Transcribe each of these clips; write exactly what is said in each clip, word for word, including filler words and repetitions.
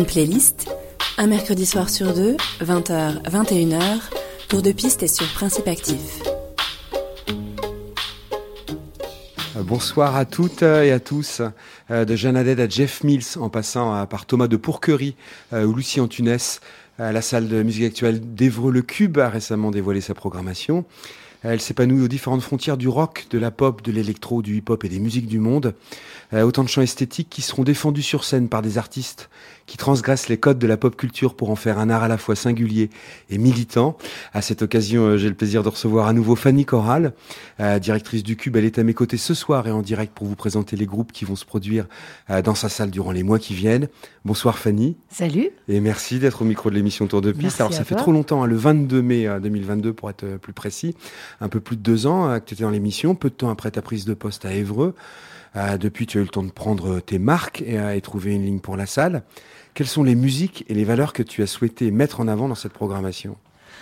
Playlist, un mercredi soir sur deux, vingt heures, vingt et une heures, tour de piste et sur Principe Actif. Bonsoir à toutes et à tous, de Jeanne Haddad à Jeff Mills, en passant par Thomas de Pourquerie ou Lucie Antunes. La salle de musique actuelle d'Évreux Le Cube a récemment dévoilé sa programmation. Elle s'épanouit aux différentes frontières du rock, de la pop, de l'électro, du hip-hop et des musiques du monde. Euh, autant de champs esthétiques qui seront défendus sur scène par des artistes qui transgressent les codes de la pop culture pour en faire un art à la fois singulier et militant. À cette occasion, euh, j'ai le plaisir de recevoir à nouveau Fanny Corral, euh, directrice du Cube. Elle est à mes côtés ce soir et en direct pour vous présenter les groupes qui vont se produire euh, dans sa salle durant les mois qui viennent. Bonsoir Fanny. Salut. Et merci d'être au micro de l'émission Tour de Piste. Merci. Alors ça à fait toi. trop longtemps, hein, le vingt-deux mai deux mille vingt-deux pour être plus précis, un peu plus de deux ans euh, que tu étais dans l'émission, peu de temps après ta prise de poste à Évreux. Euh, depuis, tu as eu le temps de prendre tes marques et, euh, et trouver une ligne pour la salle. Quelles sont les musiques et les valeurs que tu as souhaité mettre en avant dans cette programmation ?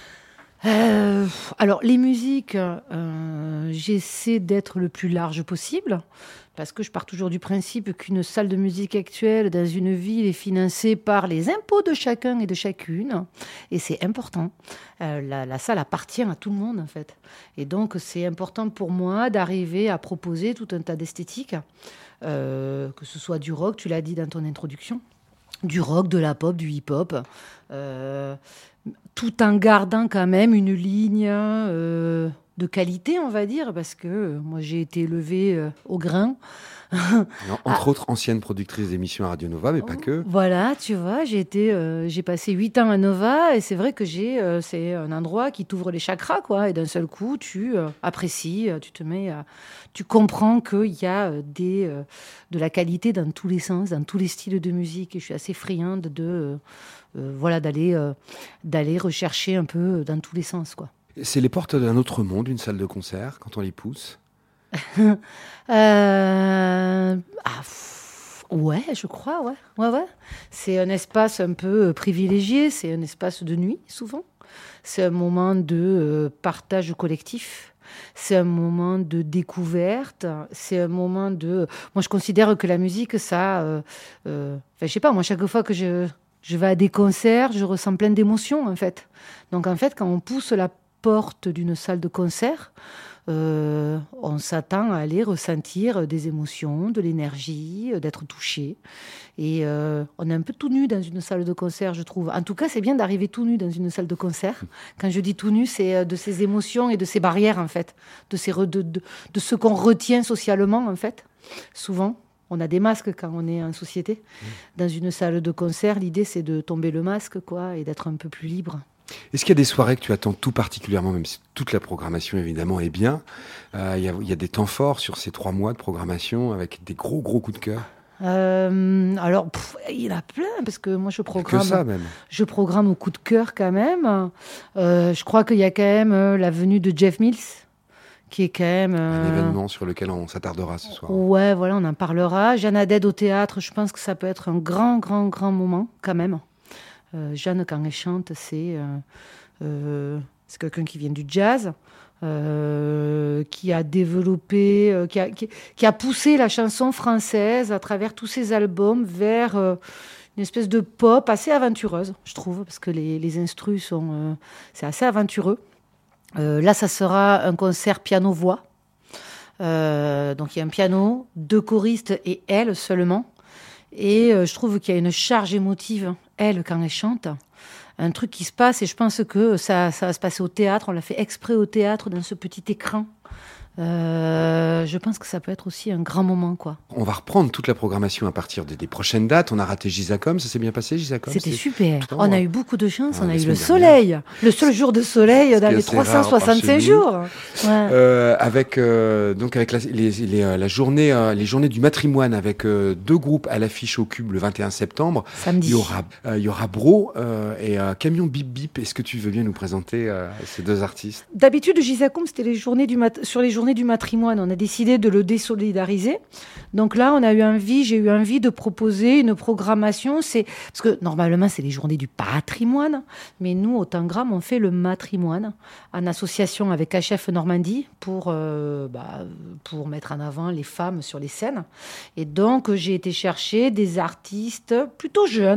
Euh, alors, les musiques, euh, j'essaie d'être le plus large possible, parce que je pars toujours du principe qu'une salle de musique actuelle dans une ville est financée par les impôts de chacun et de chacune, et c'est important. Euh, la, la salle appartient à tout le monde, en fait. Et donc, c'est important pour moi d'arriver à proposer tout un tas d'esthétiques, euh, que ce soit du rock, tu l'as dit dans ton introduction, du rock, de la pop, du hip-hop, euh, tout en gardant quand même une ligne euh, de qualité, on va dire, parce que euh, moi j'ai été élevée euh, au grain. Non, entre ah. autres, ancienne productrice d'émissions à Radio Nova, mais pas que. Voilà, tu vois, j'ai été, euh, j'ai passé huit ans à Nova, et c'est vrai que j'ai, euh, c'est un endroit qui t'ouvre les chakras, quoi, et d'un seul coup, tu euh, apprécies, tu te mets, à, tu comprends qu'il y a des, euh, de la qualité dans tous les sens, dans tous les styles de musique, et je suis assez friande de, euh, euh, voilà, d'aller, euh, d'aller rechercher un peu dans tous les sens, quoi. C'est les portes d'un autre monde, une salle de concert, quand on les pousse. euh... ah, pff, ouais, je crois, ouais. ouais, ouais. C'est un espace un peu privilégié, c'est un espace de nuit, souvent. C'est un moment de euh, partage collectif. C'est un moment de découverte. C'est un moment de... Moi, je considère que la musique, ça... Euh, euh... Enfin, je sais pas, moi, chaque fois que je, je vais à des concerts, je ressens plein d'émotions, en fait. Donc, en fait, quand on pousse la porte d'une salle de concert... Euh, on s'attend à aller ressentir des émotions, de l'énergie, d'être touché. Et euh, on est un peu tout nu dans une salle de concert, je trouve. En tout cas, c'est bien d'arriver tout nu dans une salle de concert. Quand je dis tout nu, c'est de ces émotions et de ces barrières, en fait. De, ces re- de, de, de ce qu'on retient socialement, en fait. Souvent, on a des masques quand on est en société. Dans une salle de concert, l'idée, c'est de tomber le masque, quoi, et d'être un peu plus libre. Est-ce qu'il y a des soirées que tu attends tout particulièrement, même si toute la programmation évidemment est bien, euh, il y a, il y a des temps forts sur ces trois mois de programmation avec des gros gros coups de cœur? Euh, alors, pff, il y en a plein, parce que moi je programme, que ça, même. je programme au coup de cœur quand même. Euh, je crois qu'il y a quand même euh, la venue de Jeff Mills, qui est quand même... Euh... un événement sur lequel on s'attardera ce soir. Ouais, voilà, on en parlera. Jeanne Haddad au théâtre, je pense que ça peut être un grand, grand, grand moment quand même. Euh, Jeanne, quand elle chante, c'est, euh, euh, c'est quelqu'un qui vient du jazz, euh, qui a développé, euh, qui, a, qui, qui a poussé la chanson française à travers tous ses albums vers euh, une espèce de pop assez aventureuse, je trouve, parce que les, les instrus sont, euh, c'est assez aventureux. Euh, là, ça sera un concert piano-voix. Euh, donc, il y a un piano, deux choristes et elle seulement. Et euh, je trouve qu'il y a une charge émotive, elle, quand elle chante. Un truc qui se passe, et je pense que ça, ça va se passer au théâtre. On l'a fait exprès au théâtre, dans ce petit écran. Euh, je pense que ça peut être aussi un grand moment, quoi. On va reprendre toute la programmation à partir des, des prochaines dates. On a raté Gisacom, ça s'est bien passé, Gisacom? C'était super. Putain, on a eu beaucoup de chance. Ah, on a eu le soleil, dernière. Le seul jour de soleil dans les trois cent soixante-cinq jours. Ouais. Euh, avec euh, donc avec la, les, les, euh, la journée, euh, les journées du matrimoine, avec euh, deux groupes à l'affiche au Cube le vingt et un septembre. Samedi. Il y aura, euh, il y aura Bro euh, et euh, Camion Bip Bip. Est-ce que tu veux bien nous présenter euh, ces deux artistes? D'habitude, Gisacom, c'était les journées du mat- sur les journées du matrimoine. On a décidé de le désolidariser. Donc là, on a eu envie, j'ai eu envie de proposer une programmation. C'est, parce que normalement, c'est les journées du patrimoine. Mais nous, au Tangram, on fait le matrimoine en association avec H F Normandie pour, euh, bah, pour mettre en avant les femmes sur les scènes. Et donc, j'ai été chercher des artistes plutôt jeunes,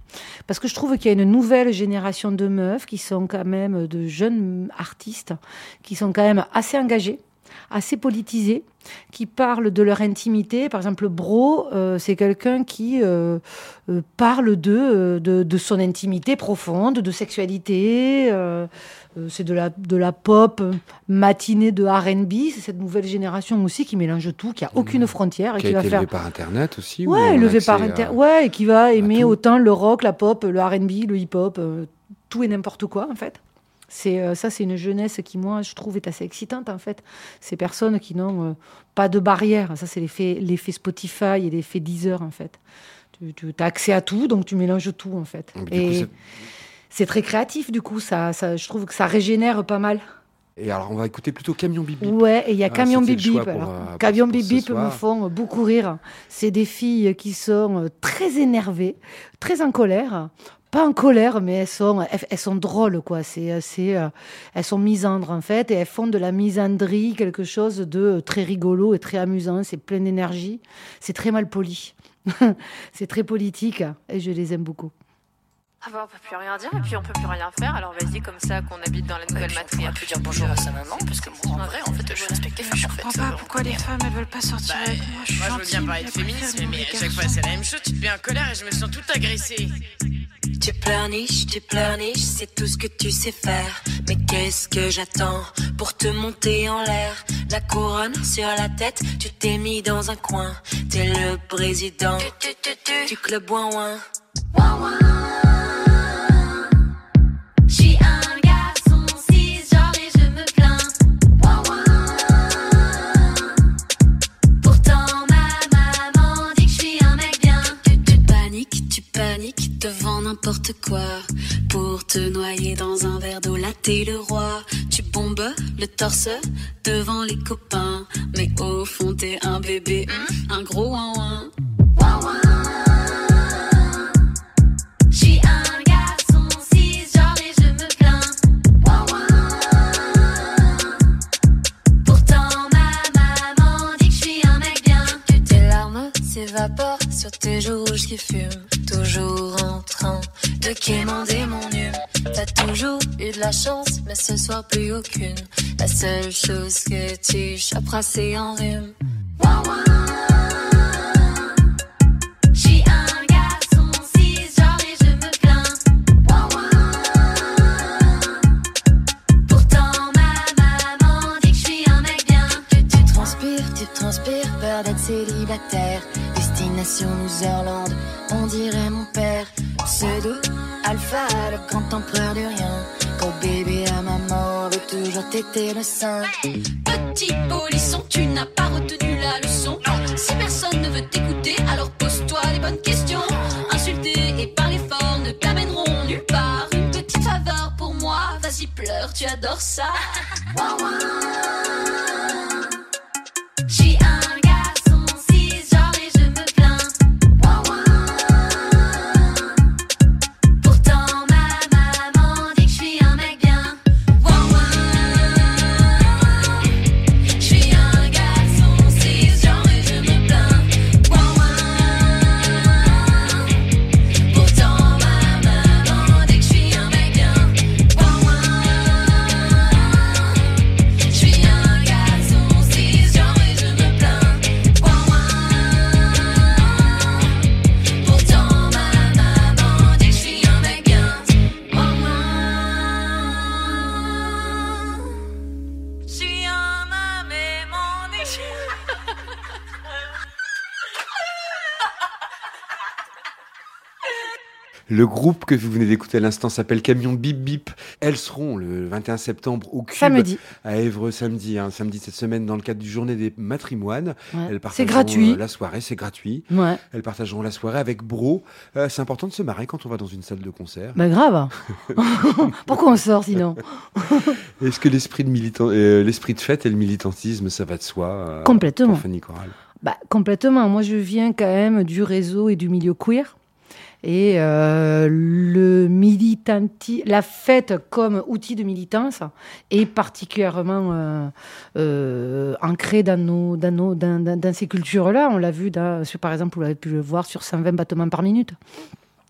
Parce que je trouve qu'il y a une nouvelle génération de meufs qui sont quand même de jeunes artistes, qui sont quand même assez engagés, assez politisés, qui parlent de leur intimité. Par exemple, Bro, euh, c'est quelqu'un qui euh, euh, parle de, de, de son intimité profonde, de sexualité. Euh, euh, c'est de la, de la pop matinée de R and B. C'est cette nouvelle génération aussi qui mélange tout, qui a aucune Mmh. frontière. Et Qui qui a va été faire... élevé par Internet aussi. Ouais, élevé par Internet. Internet. Ouais, et qui va aimer tout. autant le rock, la pop, le R and B, le hip-hop, euh, tout et n'importe quoi, en fait. C'est, euh, ça, c'est une jeunesse qui, moi, je trouve, est assez excitante, en fait. Ces personnes qui n'ont euh, pas de barrière. Ça, c'est l'effet, l'effet Spotify et l'effet Deezer, en fait. Tu, tu as accès à tout, donc tu mélanges tout, en fait. Donc, du et coup, c'est... c'est très créatif, du coup. Ça, ça, je trouve que ça régénère pas mal. Et alors, on va écouter plutôt Camion Bip Bip. Ouais, et il y a Ah, Camion c'était Bip le choix Bip. pour, Alors, euh, pour- Camion pour Bip ce Bip me soir. font beaucoup rire. C'est des filles qui sont euh, très énervées, très en colère. Pas en colère, mais elles sont, elles, elles sont drôles, quoi. C'est, c'est, euh, elles sont misandres, en fait, et elles font de la misandrie quelque chose de très rigolo et très amusant. C'est plein d'énergie. C'est très mal poli. C'est très politique, et je les aime beaucoup. Ah bah on peut plus rien dire et puis on peut plus rien faire, alors vas-y comme ça qu'on habite dans la nouvelle matriarche. On peut dire bonjour à sa maman parce que moi en vrai en fait je respecte les femmes. Je comprends pas pourquoi les femmes elles veulent pas sortir Bah, avec moi. Je suis moi je veux bien gentille, parler de mais elle préfère féminisme les mais à mauvais chaque garçons. fois c'est la même chose, tu te mets en colère et je me sens tout agressée. Tu pleurniches, tu pleurniches, c'est tout ce que tu sais faire. Mais qu'est-ce que j'attends pour te monter en l'air? La couronne sur la tête, tu t'es mis dans un coin. T'es le président du club ouin ouin. J'suis un garçon cisgenre et je me plains. Pourtant ma maman dit que j'suis un mec bien. Tu, tu paniques, tu paniques devant n'importe quoi. Pour te noyer dans un verre d'eau, là t'es le roi. Tu bombes le torse devant les copains. Mais au fond t'es un bébé, un gros ouin ouin. J'suis un garçon cisgenre et je me plains. Pourtant ma maman dit que j'suis un mec bien. Que tes larmes s'évaporent sur tes joues rouges qui fument. Toujours en train de quémander mon hume. T'as toujours eu de la chance, mais ce soir plus aucune. La seule chose que tu choperas c'est en rhume. J'suis un garçon cisgenre et je me plains. Pourtant ma maman dit que j'suis un mec bien. Que tu transpires, tu transpires, peur d'être célibataire. Destination Loserland, on dirait mon père. Pseudo, alpha, le grand empereur du rien. Quand bébé à maman veut toujours téter le sein. Petit polisson, tu n'as pas retenu la leçon. Si personne ne veut t'écouter, alors pose-toi les bonnes questions. Insulter et parler fort ne t'amèneront nulle part. Une petite faveur pour moi, vas-y pleure, tu adores ça. J'suis un garçon cisgenre et je me plains. Pourtant ma maman dit que j'suis un mec bien. J'suis un garçon cisgenre et je me plains. Pourtant ma maman dit que j'suis un mec bien. J'suis un garçon cisgenre et je me plains. Pourtant ma maman dit que j'suis un mec bien. J'suis un homme et mon déchet. Le groupe que vous venez d'écouter à l'instant s'appelle Camion Bip Bip. Elles seront le vingt et un septembre au Cube Samedi. à Évreux samedi, hein, samedi cette semaine dans le cadre du Journée des matrimoines. Ouais. Elles C'est partageront, gratuit. euh, la soirée, c'est gratuit. Ouais. Elles partageront la soirée avec Bro. Euh, c'est important de se marrer quand on va dans une salle de concert. Bah grave. Pourquoi on sort sinon? Est-ce que l'esprit de militant, euh, l'esprit de fête et le militantisme, ça va de soi euh, Complètement. pour Fanny Coral. Bah, complètement. Moi, je viens quand même du réseau et du milieu queer. Et euh, le militanti- la fête comme outil de militance est particulièrement euh, euh, ancrée dans, nos, dans, nos, dans, dans, dans ces cultures-là. On l'a vu, dans, sur, par exemple, vous l'avez pu le voir sur cent vingt battements par minute.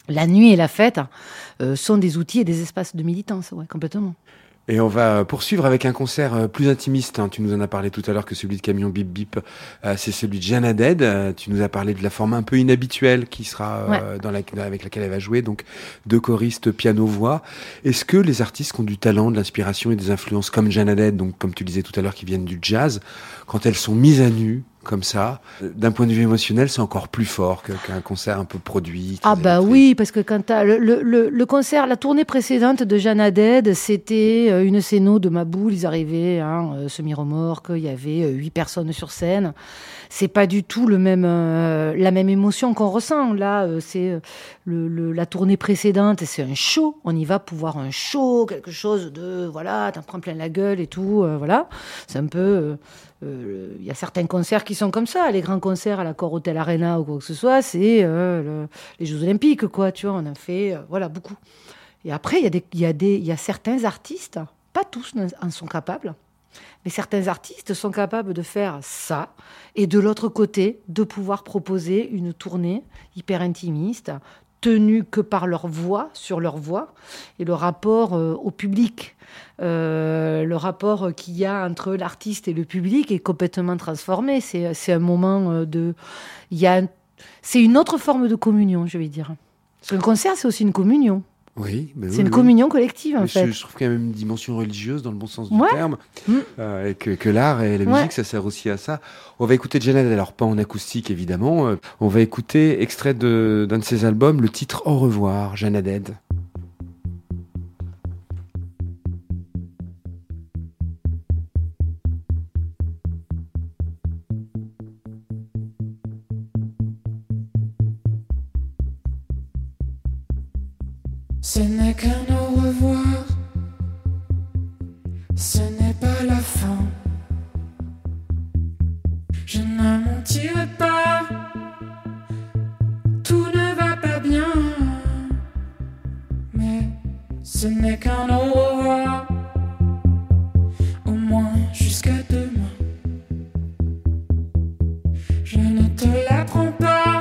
la nuit et la fête euh, sont des outils et des espaces de militance, ouais, complètement. Et on va poursuivre avec un concert plus intimiste. Hein. Tu nous en as parlé tout à l'heure que celui de Camion Bip Bip, euh, c'est celui de Jeanne Haddad. Euh, tu nous as parlé de la forme un peu inhabituelle qui sera euh, ouais. dans la, avec laquelle elle va jouer, donc deux choristes piano-voix. Est-ce que les artistes qui ont du talent, de l'inspiration et des influences comme Jeanne Haddad, donc comme tu disais tout à l'heure, qui viennent du jazz, quand elles sont mises à nu comme ça, d'un point de vue émotionnel, c'est encore plus fort que, qu'un concert un peu produit. Ah bah électrique. Oui, parce que quand t'as le, le, le concert, la tournée précédente de Jeanne Haddad, c'était une scéno de Maboule, ils arrivaient, hein, semi-remorque, il y avait huit personnes sur scène. C'est pas du tout le même, euh, la même émotion qu'on ressent. Là, euh, c'est le, le, la tournée précédente, c'est un show. On y va pour voir un show, quelque chose de, voilà, t'en prends plein la gueule et tout, euh, voilà. C'est un peu... Euh, Il euh, y a certains concerts qui sont comme ça, les grands concerts à l'Accor Hotel Arena ou quoi que ce soit, c'est euh, le, les Jeux Olympiques, quoi, tu vois, on en fait, euh, voilà, beaucoup. Et après, il y a des, il y a des, il y a certains artistes, pas tous en sont capables, mais certains artistes sont capables de faire ça, et de l'autre côté, de pouvoir proposer une tournée hyper intimiste, tenue que par leur voix, sur leur voix, et le rapport euh, au public. Euh, le rapport qu'il y a entre l'artiste et le public est complètement transformé. C'est, c'est un moment de... Il y a un, c'est une autre forme de communion, je vais dire. Parce qu'un concert, c'est aussi une communion. Oui, mais c'est oui, une oui. communion collective, en mais fait. Je, je trouve qu'il y a même une dimension religieuse dans le bon sens du ouais. terme, mmh. euh, et que, que l'art et la musique, ouais. ça sert aussi à ça. On va écouter Jeanne Haddad, alors pas en acoustique évidemment, euh, on va écouter extrait de, d'un de ses albums, le titre Au revoir, Jeanne Haddad. Ce n'est qu'un au revoir, ce n'est pas la fin. Je ne mentirai pas, tout ne va pas bien. Mais ce n'est qu'un au revoir, au moins jusqu'à demain. Je ne te l'apprends pas,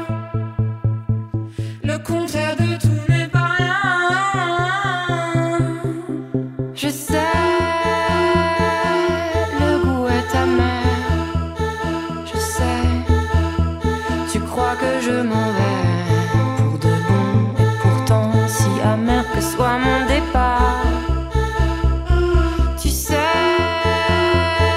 le contraire de tout n'est pas rien. Je sais, le goût est amer. Je sais, tu crois que je m'en vais pour de bon, et pourtant si amer que soit mon départ. Tu sais,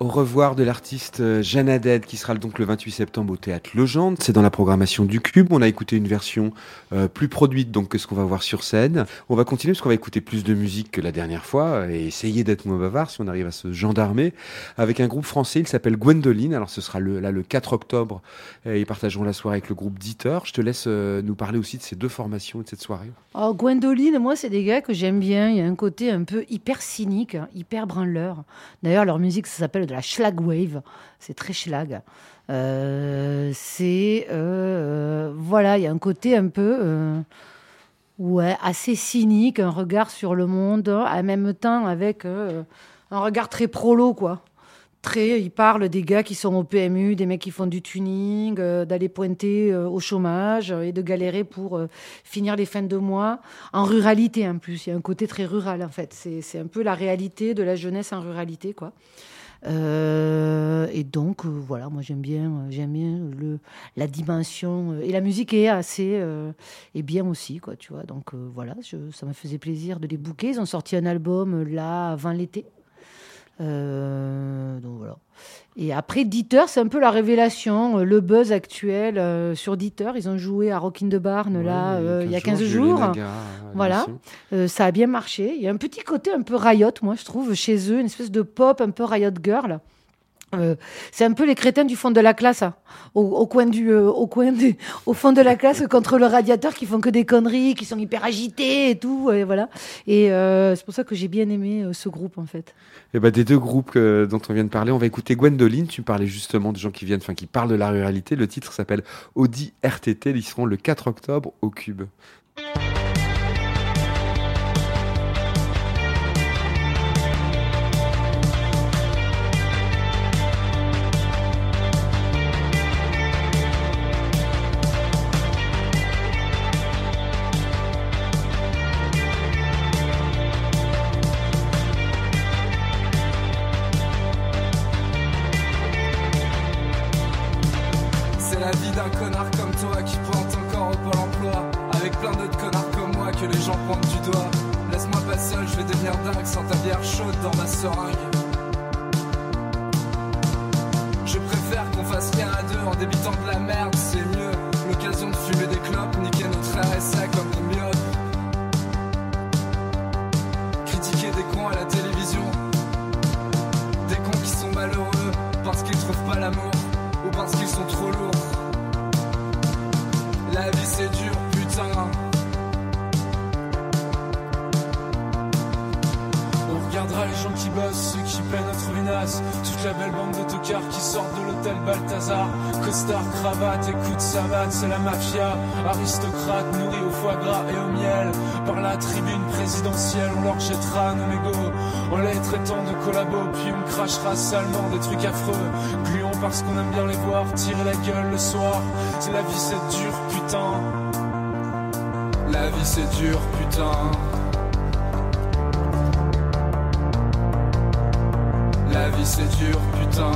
Au revoir de l'artiste Jeanne Haddad qui sera donc le vingt-huit septembre au Théâtre Legendre. C'est dans la programmation du Cube. On a écouté une version euh, plus produite donc que ce qu'on va voir sur scène. On va continuer parce qu'on va écouter plus de musique que la dernière fois et essayer d'être moins bavard si on arrive à se gendarmer avec un groupe français. Il s'appelle Gwendoline. Alors ce sera le, là le quatre octobre et ils partageront la soirée avec le groupe Dieter. Je te laisse euh, nous parler aussi de ces deux formations et de cette soirée. Oh, Gwendoline, moi c'est des gars que j'aime bien. Il y a un côté un peu hyper cynique, hyper branleur. D'ailleurs leur musique ça s'appelle de la Schlagwave, c'est très schlag. Euh, c'est euh, voilà, il y a un côté un peu euh, ouais, assez cynique, un regard sur le monde, en même temps avec euh, un regard très prolo quoi. Très, il parle des gars qui sont au P M U, des mecs qui font du tuning, euh, d'aller pointer euh, au chômage euh, et de galérer pour euh, finir les fins de mois. En ruralité en plus, il y a un côté très rural en fait. C'est, c'est un peu la réalité de la jeunesse en ruralité quoi. Euh, et donc euh, voilà, moi j'aime bien, euh, j'aime bien le, la dimension euh, et la musique est assez euh, est bien aussi quoi, tu vois. Donc euh, voilà, je, ça me faisait plaisir de les booker. Ils ont sorti un album euh, là avant l'été. Euh, donc voilà. Et après Dieter, c'est un peu la révélation, euh, le buzz actuel euh, sur Dieter. Ils ont joué à Rock in the Barn ouais, là euh, il y a quinze jours. Naga, voilà, euh, ça a bien marché. Il y a un petit côté un peu Riot, moi je trouve, chez eux, une espèce de pop un peu Riot Girl. Euh, c'est un peu les crétins du fond de la classe, hein, au, au coin du, euh, au coin du, au fond de la classe contre le radiateur, qui font que des conneries, qui sont hyper agités et tout, et voilà. Et euh, c'est pour ça que j'ai bien aimé euh, ce groupe en fait. Et ben des deux groupes euh, dont on vient de parler, on va écouter Gwendoline. Tu parlais justement de gens qui viennent, enfin qui parlent de la ruralité. Le titre s'appelle Audi R T T. Ils seront le quatre octobre au Cube. C'est la mafia, aristocrate nourrie au foie gras et au miel. Par la tribune présidentielle, on leur jettera nos mégots en les traitant de collabos, puis on crachera salement des trucs affreux. Gluons parce qu'on aime bien les voir tirer la gueule le soir. C'est la vie, c'est dur, putain. La vie, c'est dur, putain. La vie, c'est dur, putain.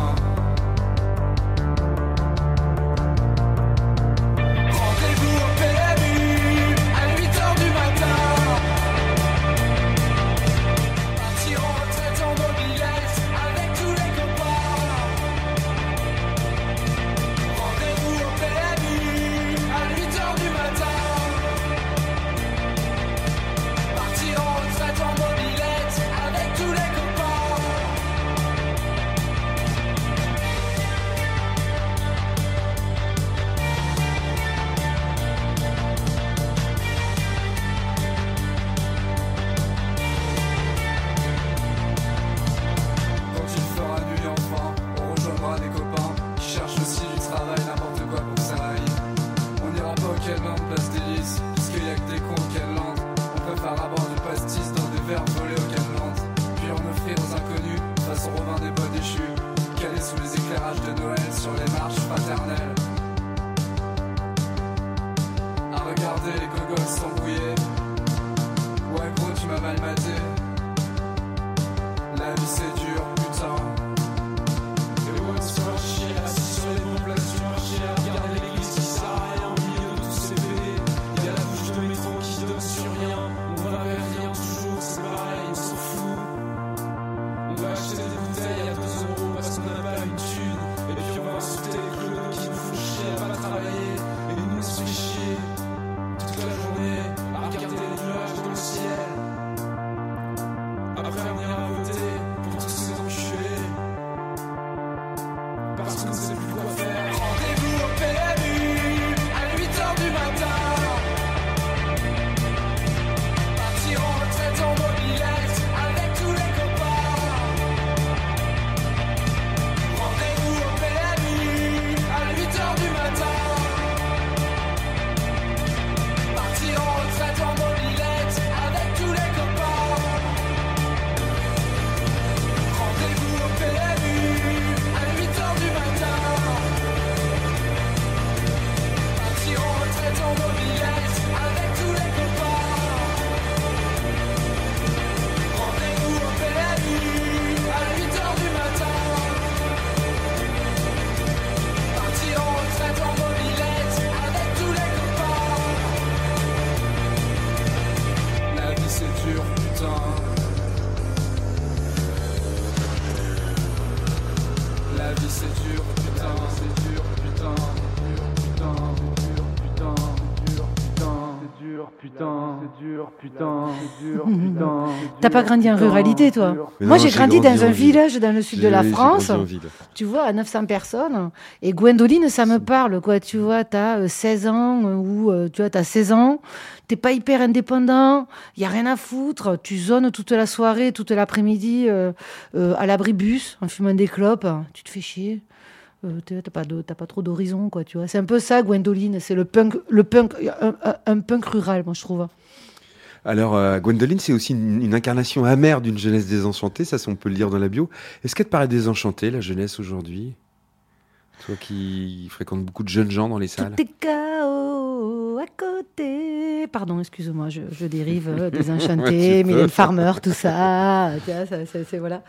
c'est dur, putain, c'est dur, putain. T'as pas grandi en ruralité, toi? Mais Moi, non, j'ai j'ai grandi grandi dans en un ville. village dans le sud de J'ai- la j'ai France. grandi en ville. Tu vois, à neuf cents personnes. Et Gwendoline, ça me parle, quoi. Tu vois, t'as euh, seize ans, euh, ou euh, tu vois, t'as seize ans. T'es pas hyper indépendant. Y a rien à foutre. Tu zones toute la soirée, toute l'après-midi, euh, euh, à l'abribus, en fumant des clopes. Tu te fais chier. Euh, t'as t'as pas, de- t'as pas trop d'horizon, quoi, tu vois. C'est un peu ça, Gwendoline. C'est le punk, le punk, un, un- un punk rural, moi, je trouve. Alors, euh, Gwendoline, c'est aussi une, une incarnation amère d'une jeunesse désenchantée, ça, on peut le lire dans la bio. Est-ce qu'elle te paraît désenchantée, la jeunesse, aujourd'hui? Toi qui fréquentes beaucoup de jeunes gens dans les salles. Tout est chaos à côté. Pardon, excuse-moi, je, je dérive. euh, Désenchanté, Ouais, tu peux. Mylène Farmer, tout ça. Tu vois, ça, ça, c'est voilà.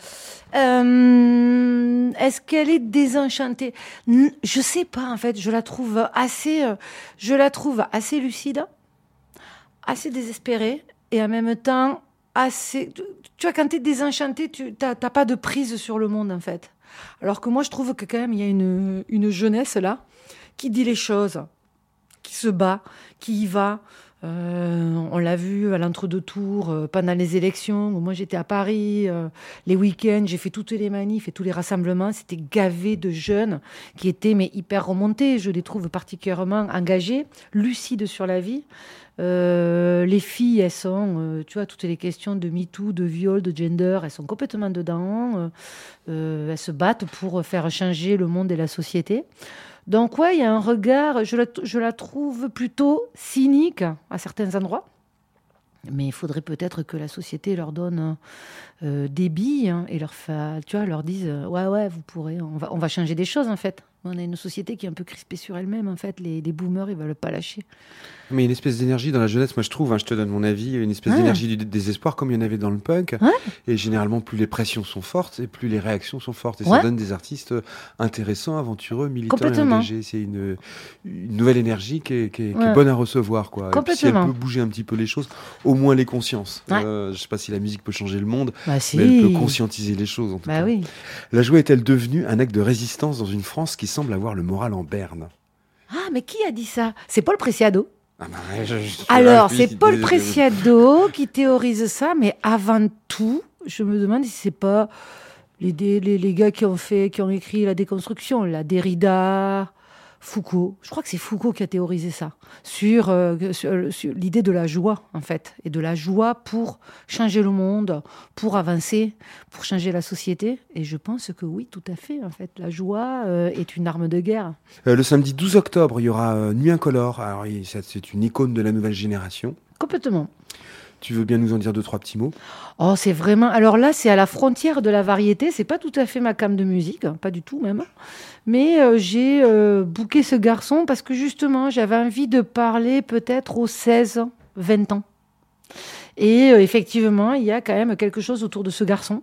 Euh, est-ce qu'elle est désenchantée? N- Je sais pas, en fait. Je la trouve assez, euh, je la trouve assez lucide, assez désespérée, et en même temps assez. Tu vois, quand t'es désenchantée, tu t'as t'as pas de prise sur le monde, en fait. Alors que moi, je trouve que quand même, il y a une, une jeunesse là qui dit les choses, qui se bat, qui y va. Euh, on l'a vu à l'entre-deux tours, euh, pendant les élections. Moi, j'étais à Paris, euh, les week-ends, j'ai fait toutes les manifs et tous les rassemblements. C'était gavé de jeunes qui étaient mais hyper remontés. Je les trouve particulièrement engagés, lucides sur la vie. Euh, les filles, elles sont, euh, tu vois, toutes les questions de MeToo, de viol, de gender, elles sont complètement dedans. Euh, euh, elles se battent pour faire changer le monde et la société. Donc, ouais, il y a un regard, je la, je la trouve plutôt cynique à certains endroits. Mais il faudrait peut-être que la société leur donne euh, des billes, hein, et leur, fa... tu vois, leur dise euh, ouais, ouais, vous pourrez, on va, on va changer des choses, en fait. On a une société qui est un peu crispée sur elle-même, en fait. Les, les boomers, ils veulent pas lâcher. Mais une espèce d'énergie dans la jeunesse, moi je trouve, hein, je te donne mon avis, une espèce Ouais. d'énergie du dé- désespoir comme il y en avait dans le punk. Ouais. Et généralement, plus les pressions sont fortes et plus les réactions sont fortes. Et Ouais. ça donne des artistes intéressants, aventureux, militants et Complètement. engagés. C'est une, une nouvelle énergie qui est, qui est- qui est Ouais. bonne à recevoir, quoi. Et puis, si elle Complètement. peut bouger un petit peu les choses, au moins les consciences. Ouais. Euh, je sais pas si la musique peut changer le monde, Bah, si. mais elle peut conscientiser les choses, en tout Bah cas. oui. La joie est-elle devenue un acte de résistance dans une France qui semble avoir le moral en berne? Ah, mais qui a dit ça? C'est Paul Preciado. Ah bah, je- je- Alors, je- c'est je- Paul je- Preciado qui théorise ça, mais avant tout, je me demande si c'est pas les, dé- les, les gars qui ont fait, qui ont écrit la déconstruction, la Derrida, Foucault. Je crois que c'est Foucault qui a théorisé ça, sur, euh, sur, sur l'idée de la joie, en fait, et de la joie pour changer le monde, pour avancer, pour changer la société. Et je pense que oui, tout à fait, en fait, la joie euh, est une arme de guerre. Euh, le samedi douze octobre, il y aura euh, Nuit Incolore. Alors, il- ça, c'est une icône de la nouvelle génération. Complètement. Tu veux bien nous en dire deux, trois petits mots? Oh, c'est vraiment. Alors là, c'est à la frontière de la variété. C'est pas tout à fait ma came de musique, hein, pas du tout même. Mais euh, j'ai euh, booké ce garçon parce que justement, j'avais envie de parler peut-être aux seize, vingt ans. Et euh, effectivement, il y a quand même quelque chose autour de ce garçon.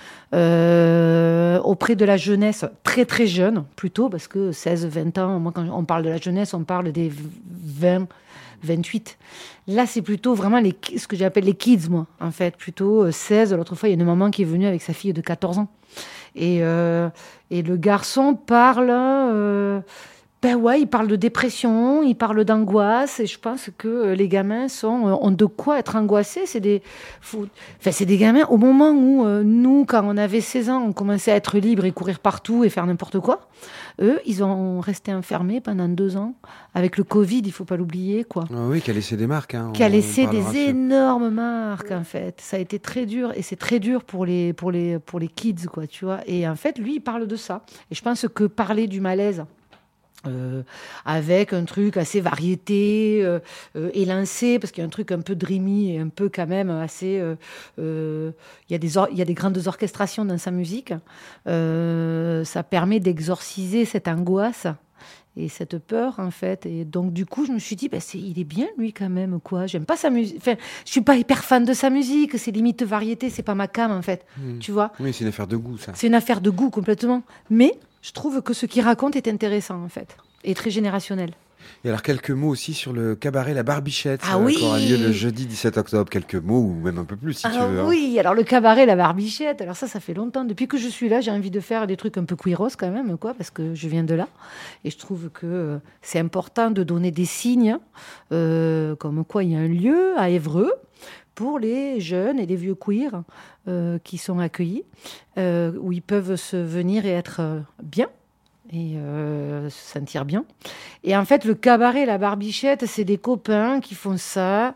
Euh, auprès de la jeunesse très très jeune, plutôt, parce que seize, vingt ans, moi quand on parle de la jeunesse, on parle des vingt, vingt-huit. Là, c'est plutôt vraiment les, ce que j'appelle les kids, moi, en fait, plutôt euh, seize. L'autre fois, il y a une maman qui est venue avec sa fille de quatorze ans. Et, euh, et le garçon parle... Euh, ben ouais, il parle de dépression, il parle d'angoisse, et je pense que euh, les gamins sont, euh, ont de quoi être angoissés. C'est des, faut, enfin, c'est des gamins, au moment où euh, nous, quand on avait seize ans, on commençait à être libre et courir partout et faire n'importe quoi. Eux, ils ont resté enfermés pendant deux ans. Avec le Covid, il faut pas l'oublier, quoi. Ah oui, qui a laissé des marques. Hein. Qui a On laissé parlera des sur- énormes marques, en fait. Ça a été très dur, et c'est très dur pour les, pour les, pour les kids, quoi, tu vois. Et en fait, lui, il parle de ça. Et je pense que parler du malaise, Euh, avec un truc assez variété, euh, euh, élancé, parce qu'il y a un truc un peu dreamy et un peu quand même assez... euh, euh, il y a des or- il y a des grandes orchestrations dans sa musique. Euh, ça permet d'exorciser cette angoisse et cette peur, en fait. Et donc, du coup, je me suis dit, bah, c'est, il est bien, lui, quand même, quoi. J'aime pas sa musique. Enfin, je suis pas hyper fan de sa musique. C'est limite variété, c'est pas ma came, en fait. Mmh. Tu vois? Oui, c'est une affaire de goût, ça. C'est une affaire de goût, complètement. Mais je trouve que ce qu'il raconte est intéressant, en fait, et très générationnel. Et alors, quelques mots aussi sur le cabaret La Barbichette, Ah euh, oui qui aura lieu le jeudi dix-sept octobre. Quelques mots, ou même un peu plus, si Ah tu veux. hein. oui, alors le cabaret La Barbichette, alors ça, ça fait longtemps. Depuis que je suis là, j'ai envie de faire des trucs un peu queeros quand même, quoi, parce que je viens de là. Et je trouve que euh, c'est important de donner des signes, euh, comme quoi il y a un lieu à Évreux pour les jeunes et les vieux queers euh, qui sont accueillis, euh, où ils peuvent se venir et être euh, bien. Et euh, se sentir bien. Et en fait, le cabaret La Barbichette, c'est des copains qui font ça.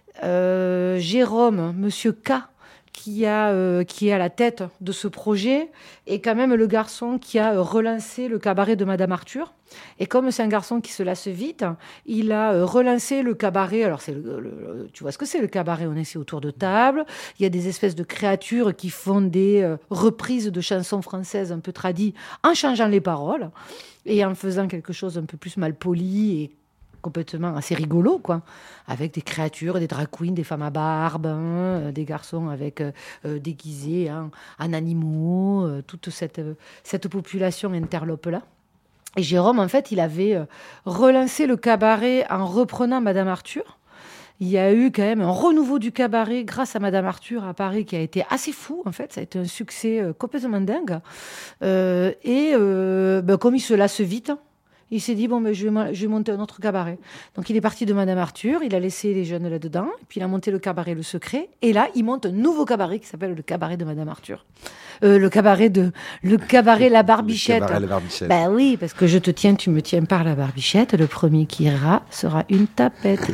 Euh, Jérôme, Monsieur K, qui, a, euh, qui est à la tête de ce projet, est quand même le garçon qui a euh, relancé le cabaret de Madame Arthur. Et comme c'est un garçon qui se lasse vite, il a euh, relancé le cabaret. Alors, c'est le, le, le, tu vois ce que c'est le cabaret? On est assis autour de table. Il y a des espèces de créatures qui font des euh, reprises de chansons françaises un peu tradies en changeant les paroles et en faisant quelque chose un peu plus mal poli et complètement assez rigolo, quoi, avec des créatures, des drag queens, des femmes à barbe, hein, des garçons avec euh, déguisés hein, en animaux, euh, toute cette, euh, cette population interlope-là. Et Jérôme, en fait, il avait euh, relancé le cabaret en reprenant Madame Arthur. Il y a eu quand même un renouveau du cabaret grâce à Madame Arthur à Paris qui a été assez fou, en fait. Ça a été un succès euh, complètement dingue. Euh, et euh, ben, comme il se lasse vite, il s'est dit, bon, ben, je, vais, je vais monter un autre cabaret. Donc, il est parti de Madame Arthur, il a laissé les jeunes là-dedans, puis il a monté le cabaret Le Secret, et là, il monte un nouveau cabaret qui s'appelle le cabaret de Madame Arthur. Euh, le cabaret de, le cabaret La Barbichette. Le cabaret La Barbichette. Ben oui, parce que je te tiens, tu me tiens par la barbichette. Le premier qui ira sera une tapette.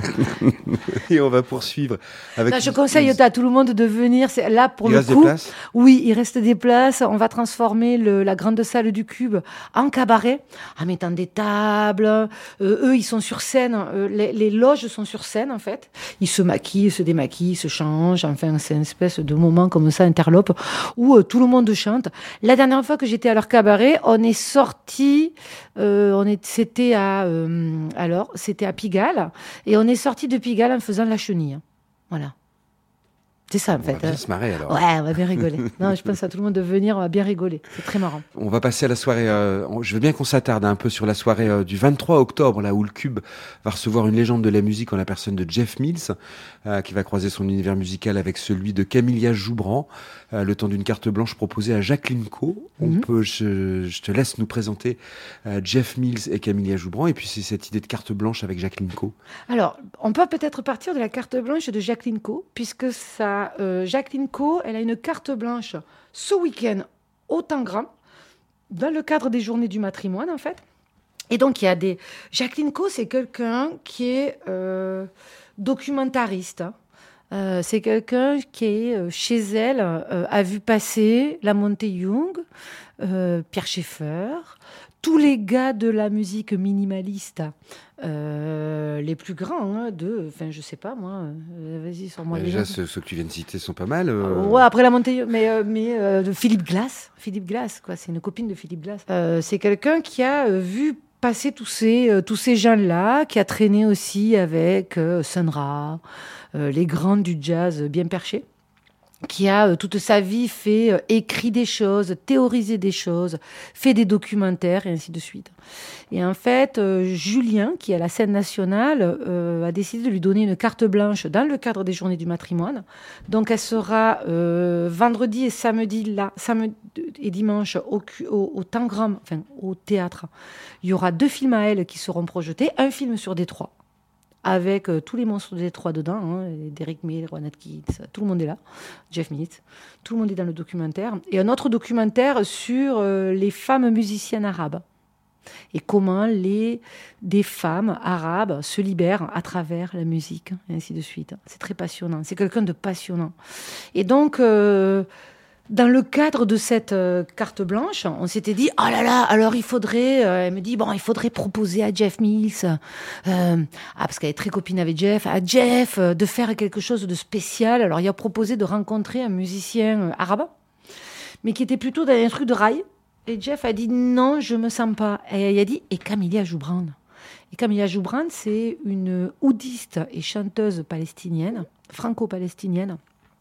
Et on va poursuivre avec. Non, je conseille à tout le monde de venir. C'est là pour il le reste coup. des places Oui, il reste des places. On va transformer le, la grande salle du Cube en cabaret, en mettant des tables. Euh, eux, ils sont sur scène. Euh, les, les loges sont sur scène, en fait. Ils se maquillent, se démaquillent, se changent. Enfin, c'est une espèce de moment comme ça, interlope, où euh, tout le monde chante. La dernière fois que j'étais à leur cabaret, on est sorti, euh, on est, c'était à, euh, alors, c'était à Pigalle, et on est sorti de Pigalle en faisant la chenille. Voilà. C'est ça, en on fait. va bien se marrer, alors. Ouais, on va bien rigoler. Non, je pense à tout le monde de venir, on va bien rigoler. C'est très marrant. On va passer à la soirée. Euh, je veux bien qu'on s'attarde un peu sur la soirée euh, du vingt-trois octobre, là où le Cube va recevoir une légende de la musique en la personne de Jeff Mills, euh, qui va croiser son univers musical avec celui de Camilla Joubran, euh, le temps d'une carte blanche proposée à Jacqueline Co. On Mm-hmm. peut, je, je te laisse nous présenter euh, Jeff Mills et Camilla Joubran, et puis c'est cette idée de carte blanche avec Jacqueline Co. Alors, on peut peut-être partir de la carte blanche de Jacqueline Co, puisque ça, euh, Jacqueline Co, elle a une carte blanche ce week-end au Tangram, dans le cadre des journées du matrimoine, en fait. Et donc, il y a des... Jacqueline Co, c'est quelqu'un qui est euh, documentariste. Hein. Euh, c'est quelqu'un qui est euh, chez elle, euh, a vu passer la Monte Young, euh, Pierre Schaeffer, tous les gars de la musique minimaliste, euh, les plus grands, hein, de, enfin, je sais pas moi, euh, vas-y, sors-moi les Déjà, noms. ceux, ceux que tu viens de citer sont pas mal. Euh... Ouais, après la montée, mais, euh, mais euh, de Philippe Glass, Philippe Glass, quoi, c'est une copine de Philippe Glass. Euh, c'est quelqu'un qui a euh, vu passer tous ces, euh, tous ces gens-là, qui a traîné aussi avec euh, Sun Ra, euh, les grands du jazz bien perchés, qui a euh, toute sa vie fait, euh, écrit des choses, théorisé des choses, fait des documentaires et ainsi de suite. Et en fait, euh, Julien, qui est à la scène nationale, euh, a décidé de lui donner une carte blanche dans le cadre des journées du matrimoine. Donc elle sera euh, vendredi et samedi là, samedi et dimanche au, au, au Tangram, enfin au théâtre. Il y aura deux films à elle qui seront projetés, un film sur Détroit, avec euh, tous les monstres de Détroit dedans, hein, Derek Mill, Rowan Atkins, tout le monde est là, Jeff Mills, tout le monde est dans le documentaire. Et un autre documentaire sur euh, les femmes musiciennes arabes et comment les, des femmes arabes se libèrent à travers la musique, et ainsi de suite. C'est très passionnant, c'est quelqu'un de passionnant. Et donc... Euh, Dans le cadre de cette euh, carte blanche, on s'était dit, oh là là, alors il faudrait, euh, elle me dit, bon, il faudrait proposer à Jeff Mills, euh, ah, parce qu'elle est très copine avec Jeff, à Jeff euh, de faire quelque chose de spécial. Alors il a proposé de rencontrer un musicien euh, arabe, mais qui était plutôt dans un truc de rail. Et Jeff a dit, non, je me sens pas. Et il a dit, et Camilla Joubran. Et Camilla Joubran, c'est une oudiste et chanteuse palestinienne, franco-palestinienne,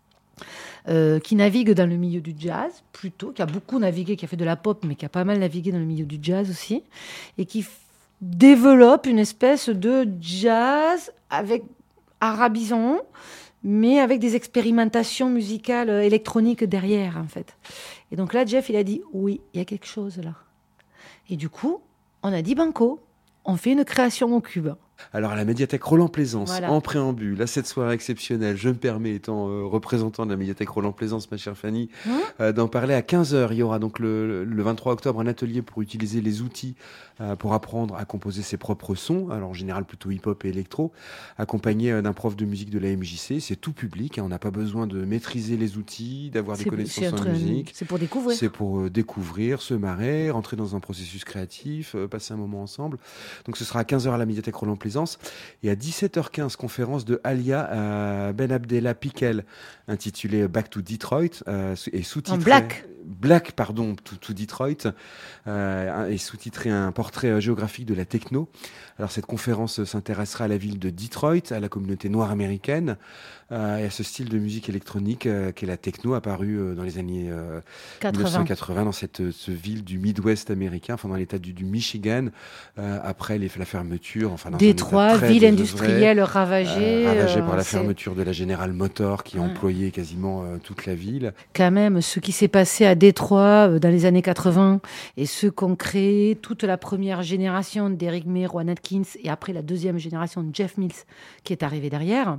Euh, qui navigue dans le milieu du jazz, plutôt, qui a beaucoup navigué, qui a fait de la pop, mais qui a pas mal navigué dans le milieu du jazz aussi, et qui, développe une espèce de jazz avec arabisant, mais avec des expérimentations musicales euh, électroniques derrière, en fait. Et donc là, Jeff, il a dit, oui, il y a quelque chose là. Et du coup, on a dit banco, on fait une création au cube. Alors, à la médiathèque Roland-Plaisance, Voilà. en préambule, à cette soirée exceptionnelle, je me permets, étant euh, représentant de la médiathèque Roland-Plaisance, ma chère Fanny, Mmh. euh, d'en parler à quinze heures. Il y aura donc le, le vingt-trois octobre un atelier pour utiliser les outils euh, pour apprendre à composer ses propres sons, alors en général plutôt hip-hop et électro, accompagné euh, d'un prof de musique de la M J C. C'est tout public, hein, on n'a pas besoin de maîtriser les outils, d'avoir des C'est- connaissances c'est un en truc- musique. C'est pour découvrir. C'est pour euh, découvrir, se marrer, rentrer dans un processus créatif, euh, passer un moment ensemble. Donc ce sera à quinze heures à la médiathèque Roland-Plaisance. Et à dix-sept heures quinze, conférence de Alia euh, Ben Abdella Piquel, intitulée Back to Detroit, euh, et sous-titrée... En black. Black, pardon, to, to Detroit, euh, et sous-titré un portrait euh, géographique de la techno. Alors cette conférence euh, s'intéressera à la ville de Detroit, à la communauté noire américaine, euh, et à ce style de musique électronique euh, qu'est la techno, apparue euh, dans les années euh, quatre-vingts. mille neuf cent quatre-vingts, dans cette, euh, ce ville du Midwest américain, enfin dans l'état du, du Michigan, euh, après les, la fermeture, enfin dans un Détroit, état très ville désœuvré, industrielle ravagée. euh, ravagée par euh, la c'est- fermeture de la General Motors qui a Ouais. employé quasiment euh, toute la ville. Quand même, ce qui s'est passé à Détroit euh, dans les années quatre-vingts et ce qu'ont créé toute la première génération d'Eric May, Rowan Atkins et après la deuxième génération de Jeff Mills qui est arrivé derrière.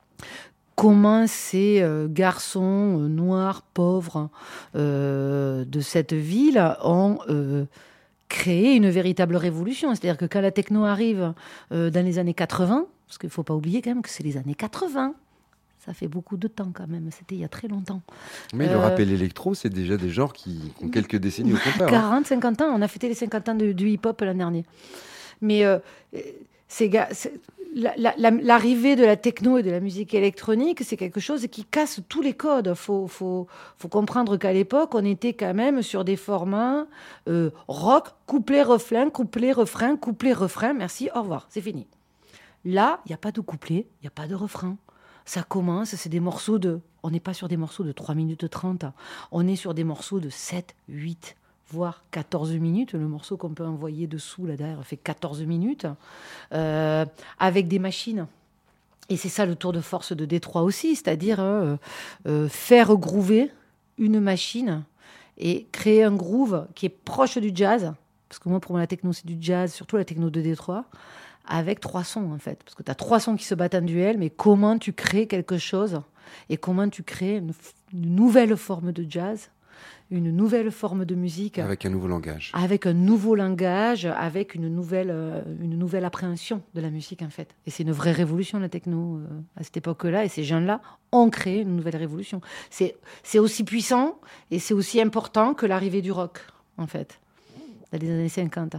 Comment ces euh, garçons euh, noirs, pauvres euh, de cette ville ont euh, créé une véritable révolution. C'est-à-dire que quand la techno arrive euh, dans les années quatre-vingts, parce qu'il ne faut pas oublier quand même que c'est les années quatre-vingts, ça fait beaucoup de temps quand même, c'était il y a très longtemps. Mais le Euh, rap et l'électro, c'est déjà des genres qui qui ont quelques décennies au compteur. hein. quarante, cinquante ans, on a fêté les cinquante ans de- du hip-hop l'an dernier. Mais euh, ces gars, c'est- la- la- la- l'arrivée de la techno et de la musique électronique, c'est quelque chose qui casse tous les codes. Il faut, faut, faut comprendre qu'à l'époque, on était quand même sur des formats euh, rock, couplet, refrain, couplet, refrain, couplet, refrain. Merci, au revoir, c'est fini. Là, il n'y a pas de couplet, il n'y a pas de refrain. Ça commence, c'est des morceaux de... On n'est pas sur des morceaux de trois minutes trente. On est sur des morceaux de sept, huit, voire quatorze minutes. Le morceau qu'on peut envoyer dessous, là derrière, fait quatorze minutes. Euh, avec des machines. Et c'est ça le tour de force de Détroit aussi, c'est-à-dire euh, euh, faire groover une machine et créer un groove qui est proche du jazz. Parce que moi, pour moi, la techno, c'est du jazz, surtout la techno de Détroit. Avec trois sons, en fait. Parce que tu as trois sons qui se battent en duel, mais comment tu crées quelque chose et comment tu crées une, f- une nouvelle forme de jazz, une nouvelle forme de musique, Avec un nouveau langage. avec un nouveau langage, avec une nouvelle, euh, une nouvelle appréhension de la musique, en fait. Et c'est une vraie révolution, la techno, euh, à cette époque-là. Et ces gens-là ont créé une nouvelle révolution. C'est, c'est aussi puissant et c'est aussi important que l'arrivée du rock, en fait, dans les années cinquante.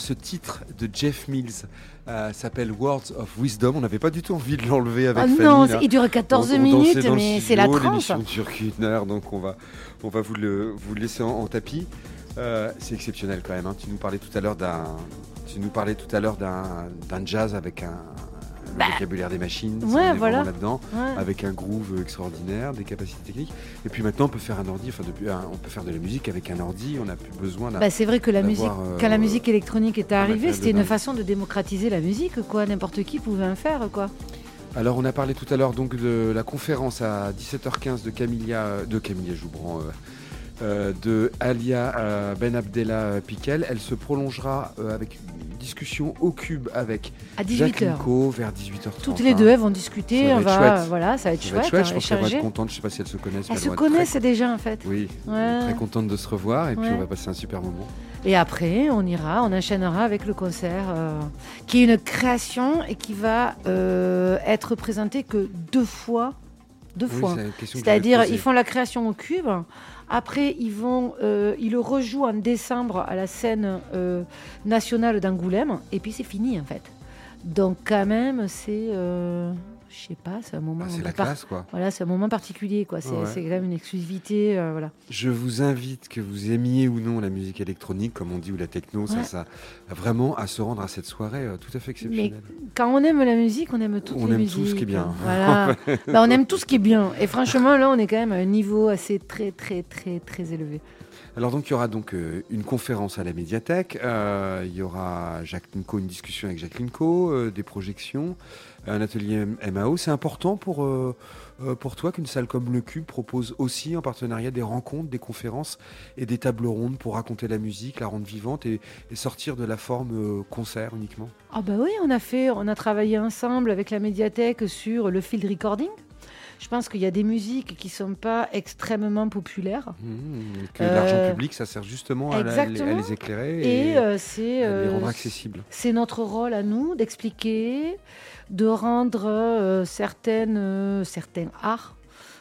ce titre de Jeff Mills euh, s'appelle Words of Wisdom. On n'avait pas du tout envie de l'enlever avec Ah Fanny. non, là. il dure quatorze On- on minutes, dansait dans le mais studio, c'est la transe. L'émission dure qu'une heure, donc on va, on va vous, le, vous le laisser en, en tapis. Euh, c'est exceptionnel quand même. Hein. Tu nous parlais tout à l'heure d'un, tu nous parlais tout à l'heure d'un, d'un jazz avec un, le Bah, vocabulaire des machines. ouais, on est voilà. vraiment là-dedans, Ouais. avec un groove extraordinaire, des capacités techniques. Et puis maintenant, on peut faire un ordi. Enfin, depuis, un- on peut faire de la musique avec un ordi. On n'a plus besoin d'un. Bah, c'est vrai que la musique, d'avoir, euh, quand la musique électronique est arrivée, matériel c'était de une dingue. façon de démocratiser la musique, quoi. N'importe qui pouvait en faire, quoi. Alors, on a parlé tout à l'heure donc de la conférence à dix-sept heures quinze de Camilla, de Camilla Joubran, euh, euh, de Alia euh, Ben Abdella Piquel. Elle se prolongera euh, avec une discussion au cube avec À dix-huit Jacqueline heures. Co vers dix-huit heures trente. Toutes les deux, elles vont discuter. Ça va On être va, chouette. voilà, ça va être Ça va chouette. être chouette, hein, je pense qu'elle va être échanger. contente. Je ne sais pas si elles se connaissent. mais Elles elles se vont être connaissent très- déjà, en fait. Oui, Ouais. très contente de se revoir et puis Ouais. on va passer un super moment. Et après, on ira, on enchaînera avec le concert, euh, qui est une création et qui va euh, être présenté que deux fois. Deux Oui, fois. c'est la question que je vais C'est-à-dire, te poser. ils font la création au cube. Après, ils vont, euh, ils le rejouent en décembre à la scène euh, nationale d'Angoulême. Et puis, c'est fini, en fait. Donc, quand même, c'est, euh, je sais pas, c'est un moment. Ah, c'est la par- classe, quoi. Voilà, c'est un moment particulier, quoi. C'est, Ouais. c'est quand même une exclusivité, euh, voilà. Je vous invite, que vous aimiez ou non la musique électronique, comme on dit, ou la techno, ça, Ouais. ça, vraiment à se rendre à cette soirée euh, tout à fait exceptionnelle. Quand on aime la musique, on aime toutes On les aime musiques. tout ce qui est bien. Voilà. Bah, on aime tout ce qui est bien. Et franchement, là, on est quand même à un niveau assez très, très, très, très élevé. Alors donc il y aura donc euh, une conférence à la médiathèque, euh, il y aura Jacqueline Co, une discussion avec Jacqueline Co, euh, des projections, un atelier M- MAO. C'est important pour, euh, euh, pour toi qu'une salle comme le Cube propose aussi en partenariat des rencontres, des conférences et des tables rondes pour raconter la musique, la rendre vivante et, et sortir de la forme euh, concert uniquement. Ah bah oui, on a fait, on a travaillé ensemble avec la médiathèque sur le field recording. Je pense qu'il y a des musiques qui sont pas extrêmement populaires. Mmh, que Euh, l'argent public, ça sert justement à, la- à les- à exactement. les éclairer Et, et, euh, c'est à les euh, rendre accessibles. c'est notre rôle à nous d'expliquer, de rendre euh, certaines, euh, certains arts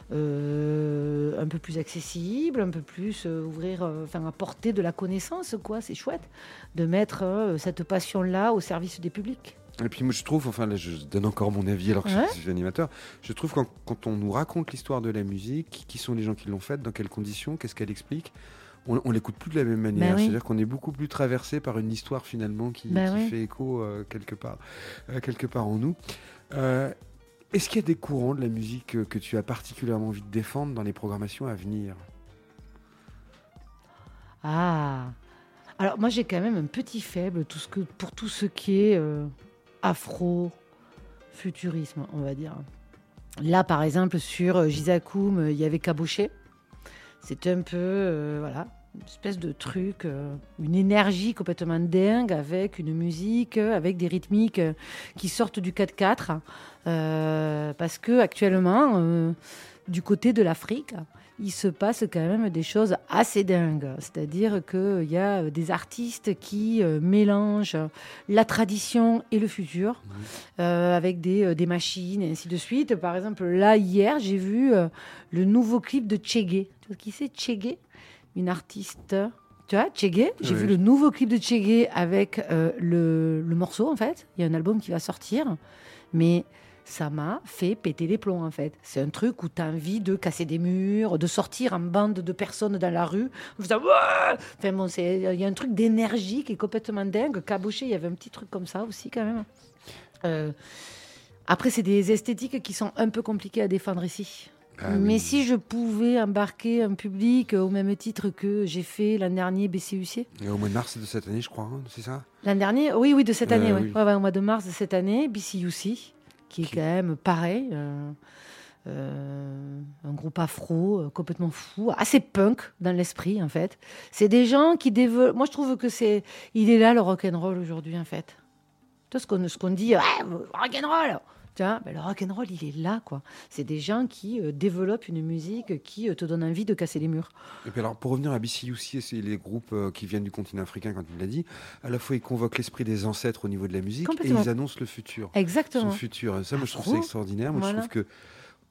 euh, un peu plus accessibles, un peu plus euh, ouvrir, euh, enfin apporter de la connaissance, quoi. C'est chouette de mettre euh, cette passion-là au service des publics. Et puis moi je trouve, enfin là je donne encore mon avis alors que Ouais. je suis animateur, je trouve quand, quand on nous raconte l'histoire de la musique, qui, qui sont les gens qui l'ont faite, dans quelles conditions, qu'est-ce qu'elle explique, on, on l'écoute plus de la même manière. Ben oui. C'est-à-dire qu'on est beaucoup plus traversé par une histoire finalement qui, Ben qui oui. fait écho euh, quelque part, euh, quelque part en nous. Euh, Est-ce qu'il y a des courants de la musique que, que tu as particulièrement envie de défendre dans les programmations à venir? Ah, alors moi j'ai quand même un petit faible tout ce que, pour tout ce qui est euh, afro-futurisme, on va dire. Là, par exemple, sur euh, Gizakoum, euh, il y avait Cabochet. C'est un peu, euh, voilà, une espèce de truc, euh, une énergie complètement dingue avec une musique, euh, avec des rythmiques euh, qui sortent du quatre quatre. Euh, parce que actuellement, euh, du côté de l'Afrique, il se passe quand même des choses assez dingues. C'est-à-dire qu'il y a des artistes qui euh, mélangent la tradition et le futur euh, avec des, euh, des machines et ainsi de suite. Par exemple, là, hier, j'ai vu euh, le nouveau clip de Tchégué. Tu vois qui c'est, Tchégué? Une artiste... Tu vois, Tchégué, j'ai Oui. vu le nouveau clip de Tchégué avec euh, le, le morceau, en fait. Il y a un album qui va sortir. Mais... ça m'a fait péter les plombs, en fait. C'est un truc où tu as envie de casser des murs, de sortir en bande de personnes dans la rue. Vous savez, ouais enfin bon, c'est- il y a un truc d'énergie qui est complètement dingue. Cabochet, il y avait un petit truc comme ça aussi, quand même. Euh, après, c'est des esthétiques qui sont un peu compliquées à défendre ici. Ah Mais oui. si je pouvais embarquer un public au même titre que j'ai fait l'an dernier B C U C. Et au mois de mars de cette année, je crois, hein, c'est ça? L'an dernier, oui, oui, de cette Euh, année, ouais. oui. Ouais, ouais, au mois de mars de cette année, B C U C, qui est Qui- quand même pareil, euh, euh, un groupe afro euh, complètement fou, assez punk dans l'esprit en fait. C'est des gens qui développent. Moi, je trouve que c'est, il est là le rock and roll aujourd'hui en fait. Tout ce qu'on ce qu'on dit, ouais, rock and roll. Tu vois, ben, le rock and roll, il est là quoi. C'est des gens qui euh, développent une musique qui euh, te donne envie de casser les murs. Et puis alors, pour revenir à B C U C, c'est les groupes euh, qui viennent du continent africain, quand il l'a dit, à la fois ils convoquent l'esprit des ancêtres au niveau de la musique et Complètement. ils annoncent le futur. Exactement. Son futur. Et ça, moi, je trouve ça Afro. extraordinaire. Moi, Voilà. je trouve que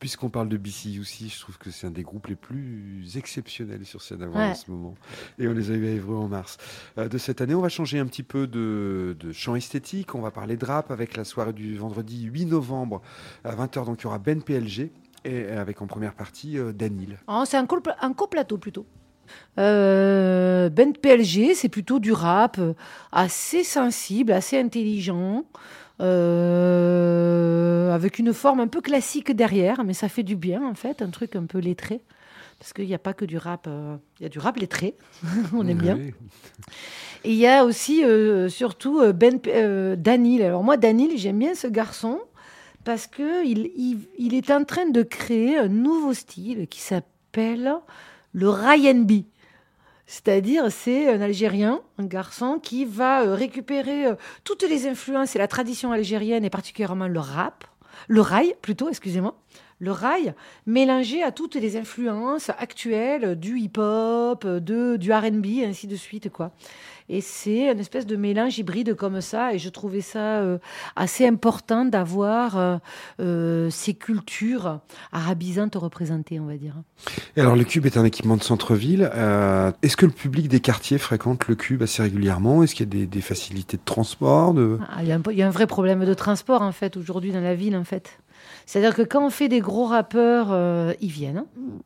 puisqu'on parle de B C U C, je trouve que c'est un des groupes les plus exceptionnels sur scène à voir Ouais. en ce moment. Et on les a eu à Évreux en mars. Euh, de cette année, on va changer un petit peu de, de champ esthétique. On va parler de rap avec la soirée du vendredi huit novembre à vingt heures. Donc il y aura Ben P L G et avec en première partie euh, Danil. Oh, c'est un, co- un coplateau plutôt. Euh, Ben P L G, c'est plutôt du rap euh, assez sensible, assez intelligent, euh, avec une forme un peu classique derrière, mais ça fait du bien en fait, un truc un peu lettré. Parce qu'il n'y a pas que du rap, euh, il y a du rap lettré, on aime bien. Oui. Et il y a aussi, euh, surtout, euh, Ben, euh, Danil. Alors moi, Danil, j'aime bien ce garçon parce qu'il il, il est en train de créer un nouveau style qui s'appelle le Ryan B. C'est-à-dire, c'est un Algérien, un garçon qui va euh, récupérer euh, toutes les influences et la tradition algérienne, et particulièrement le rap, le rail plutôt, excusez-moi, le rail, mélangé à toutes les influences actuelles du hip-hop, de, du R and B, et ainsi de suite, quoi. Et c'est une espèce de mélange hybride comme ça, et je trouvais ça euh, assez important d'avoir euh, euh, ces cultures arabisantes représentées, on va dire. Et alors, le Cube est un équipement de centre-ville. Euh, est-ce que le public des quartiers fréquente le Cube assez régulièrement ? Est-ce qu'il y a des, des facilités de transport de... Ah, il y a un peu- il y a un vrai problème de transport, en fait, aujourd'hui, dans la ville, en fait. C'est-à-dire que quand on fait des gros rappeurs, euh, ils viennent.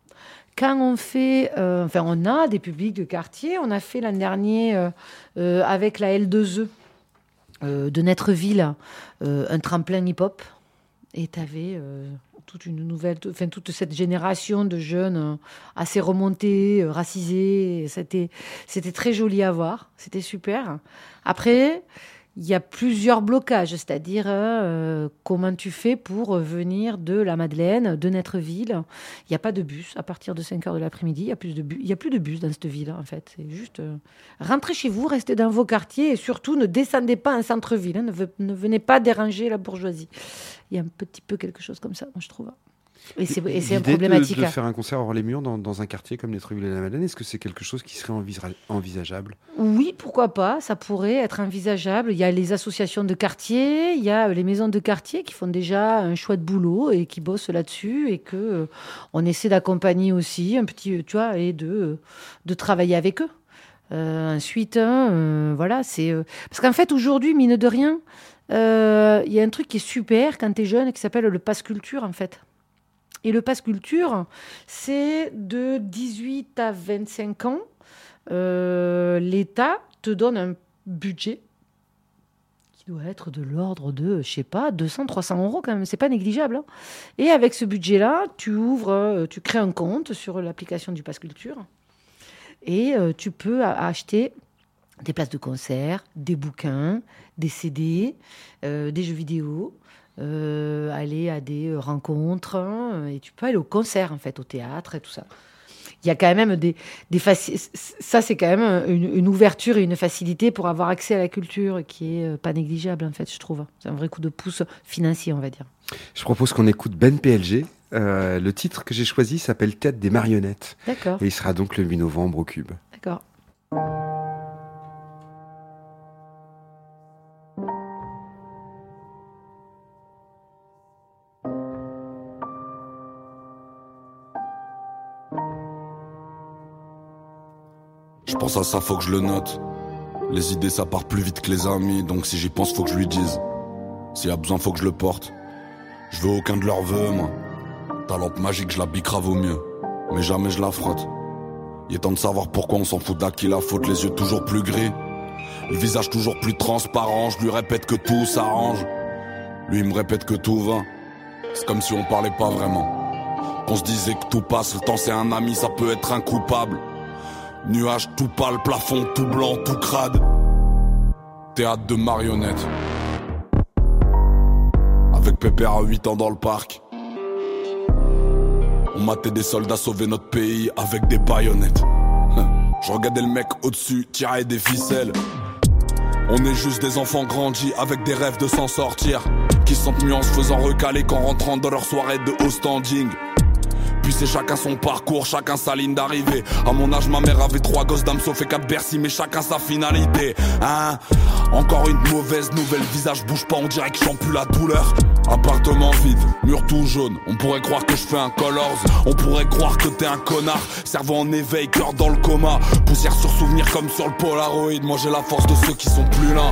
Quand on fait... euh, enfin, on a des publics de quartier. On a fait l'an dernier, euh, euh, avec la L deux E euh, de Netreville, euh, un tremplin hip-hop. Et tu avais euh, toute une nouvelle... Enfin, toute cette génération de jeunes euh, assez remontés, euh, racisés. Et C'était, c'était très joli à voir. C'était super. Après... Il y a plusieurs blocages, c'est-à-dire euh, comment tu fais pour venir de la Madeleine, de Netreville. Il n'y a pas de bus à partir de cinq heures de l'après-midi. Il n'y a, plus de bu- il y a plus de bus dans cette ville, en fait. C'est juste euh, rentrez chez vous, restez dans vos quartiers et surtout ne descendez pas en centre-ville. Hein, ne, ve- ne venez pas déranger la bourgeoisie. Il y a un petit peu quelque chose comme ça, moi, je trouve. Et c'est, et c'est L'idée de- problématique. De, faire un concert hors les murs dans, dans un quartier comme Netreville et la Madeleine, est-ce que c'est quelque chose qui serait envisa- envisageable ? Oui, pourquoi pas, ça pourrait être envisageable. Il y a les associations de quartier, il y a les maisons de quartier qui font déjà un chouette boulot et qui bossent là-dessus et que euh, on essaie d'accompagner aussi un petit, tu vois, et de, de travailler avec eux. Euh, ensuite, hein, euh, voilà, c'est euh, parce qu'en fait aujourd'hui, mine de rien, euh, il y a un truc qui est super quand t'es jeune qui s'appelle le pass culture en fait. Et le pass culture, c'est de dix-huit à vingt-cinq ans. Euh, L'État te donne un budget qui doit être de l'ordre de, je sais pas, deux cents, trois cents euros quand même. C'est pas négligeable. Hein. Et avec ce budget-là, tu ouvres, euh, tu crées un compte sur l'application du pass culture et euh, tu peux a- acheter des places de concert, des bouquins, des C D, euh, des jeux vidéo. Euh, aller à des rencontres hein, et tu peux aller au concert en fait, au théâtre et tout ça. Il y a quand même des, des faci- ça c'est quand même une, une ouverture et une facilité pour avoir accès à la culture qui est pas négligeable en fait, je trouve. C'est un vrai coup de pouce financier, on va dire. Je propose qu'on écoute Ben P L G. Euh, le titre que j'ai choisi s'appelle Tête des marionnettes. D'accord. Et il sera donc le huit novembre au Cube. D'accord. Je pense à ça, faut que je le note. Les idées ça part plus vite que les amis, donc si j'y pense faut que je lui dise. S'il y a besoin faut que je le porte. Je veux aucun de leurs vœux moi. Ta lampe magique je la bicrave au mieux, mais jamais je la frotte. Il est temps de savoir pourquoi on s'en fout d'à qui la faute. Les yeux toujours plus gris, le visage toujours plus transparent. Je lui répète que tout s'arrange, lui il me répète que tout va. C'est comme si on parlait pas vraiment, qu'on se disait que tout passe. Le temps c'est un ami, ça peut être un coupable. Nuages tout pâle, plafond tout blanc, tout crade. Théâtre de marionnettes. Avec Pépère à huit ans dans le parc. On matait des soldats sauver notre pays avec des baïonnettes. Je regardais le mec au-dessus tirer des ficelles. On est juste des enfants grandis avec des rêves de s'en sortir, qui se sentent mieux en se faisant recaler qu'en rentrant dans leur soirée de haut standing. puis c'est chacun son parcours, chacun sa ligne d'arrivée. À mon âge ma mère avait trois gosses, dame sauf et quatre Bercy, mais chacun sa finalité. Hein? Encore une mauvaise nouvelle, visage bouge pas, on dirait que j'en plus la douleur. Appartement vide, mur tout jaune, on pourrait croire que je fais un colors. On pourrait croire que t'es un connard, cerveau en éveil, cœur dans le coma. Poussière sur souvenir comme sur le Polaroid, moi j'ai la force de ceux qui sont plus là.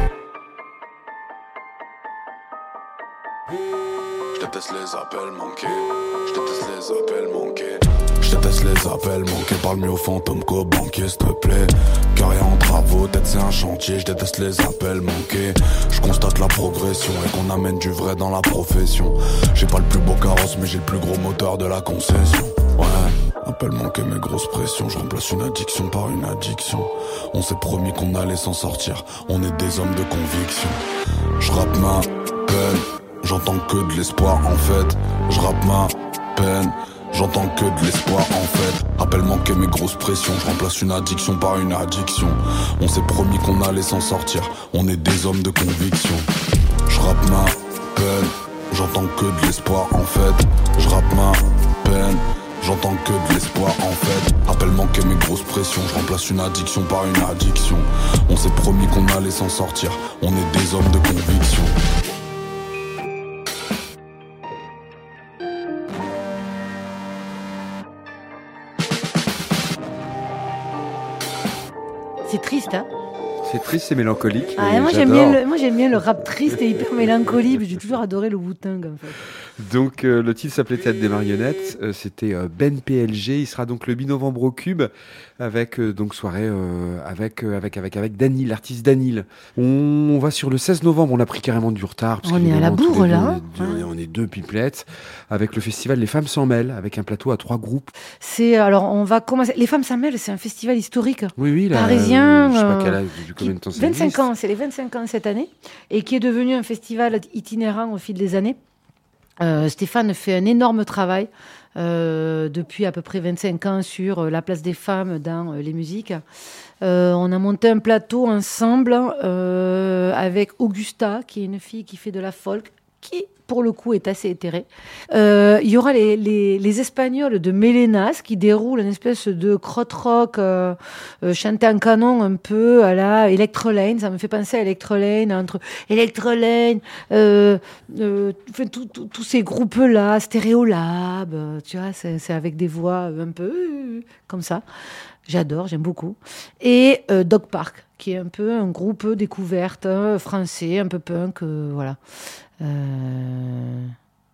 Je déteste les appels manqués, je déteste les appels manqués. Je déteste les appels manqués, parle mieux aux fantômes qu'aux banquiers s'il te plaît. Carrière en travaux, tête c'est un chantier, je déteste les appels manqués. Je constate la progression et qu'on amène du vrai dans la profession. J'ai pas le plus beau carrosse mais j'ai le plus gros moteur de la concession. Ouais, appel manqué mais grosse pression, je remplace une addiction par une addiction. On s'est promis qu'on allait s'en sortir, on est des hommes de conviction. Je rappe ma peine, j'entends que de l'espoir en fait. Je rappe ma peine, j'entends que de l'espoir en fait. Appel manqué mais grosse pression, je remplace une addiction par une addiction. On s'est promis qu'on allait s'en sortir, on est des hommes de conviction. Je rappe ma peine, j'entends que de l'espoir en fait. Je rappe ma peine, j'entends que de l'espoir en fait. Appel manqué mais grosse pression, je remplace une addiction par une addiction. On s'est promis qu'on allait s'en sortir, on est des hommes de conviction. C'est triste, hein? C'est triste, c'est mélancolique. Ah, moi, j'aime bien le, moi j'aime bien le rap triste et hyper mélancolique. J'ai toujours adoré le Wu-Tang en fait. Donc euh, le titre s'appelait Théâtre des marionnettes, euh, c'était euh, Ben P L G, il sera donc le huit novembre au Cube avec euh, donc soirée euh, avec euh, avec avec avec Danil, l'artiste Danil. On, on va sur le seize novembre, on a pris carrément du retard parce on est à la bourre là. Deux, on, est deux, on est deux pipelettes avec le festival Les Femmes s'en mêlent avec un plateau à trois groupes. C'est alors on va commencer Les Femmes s'en mêlent, c'est un festival historique. Oui oui, là, parisien. Euh, je sais pas quel âge, du combien de temps ça vingt-cinq ans, c'est les vingt-cinq ans cette année et qui est devenu un festival itinérant au fil des années. Euh, Stéphane fait un énorme travail euh, depuis à peu près vingt-cinq ans sur euh, la place des femmes dans euh, les musiques. Euh, on a monté un plateau ensemble euh, avec Augusta, qui est une fille qui fait de la folk, qui pour le coup est assez éthérée. Euh, il y aura les, les, les Espagnols de Mélénas qui déroulent une espèce de krautrock euh, euh, chanté en canon un peu à la Electrolane. Ça me fait penser à Electrolane, entre Electrolane, euh, euh, tous ces groupes-là, Stéréolab, euh, tu vois, c'est, c'est avec des voix un peu euh, comme ça. J'adore, j'aime beaucoup. Et euh, Dog Park, qui est un peu un groupe découverte euh, français, un peu punk, euh, voilà. Euh...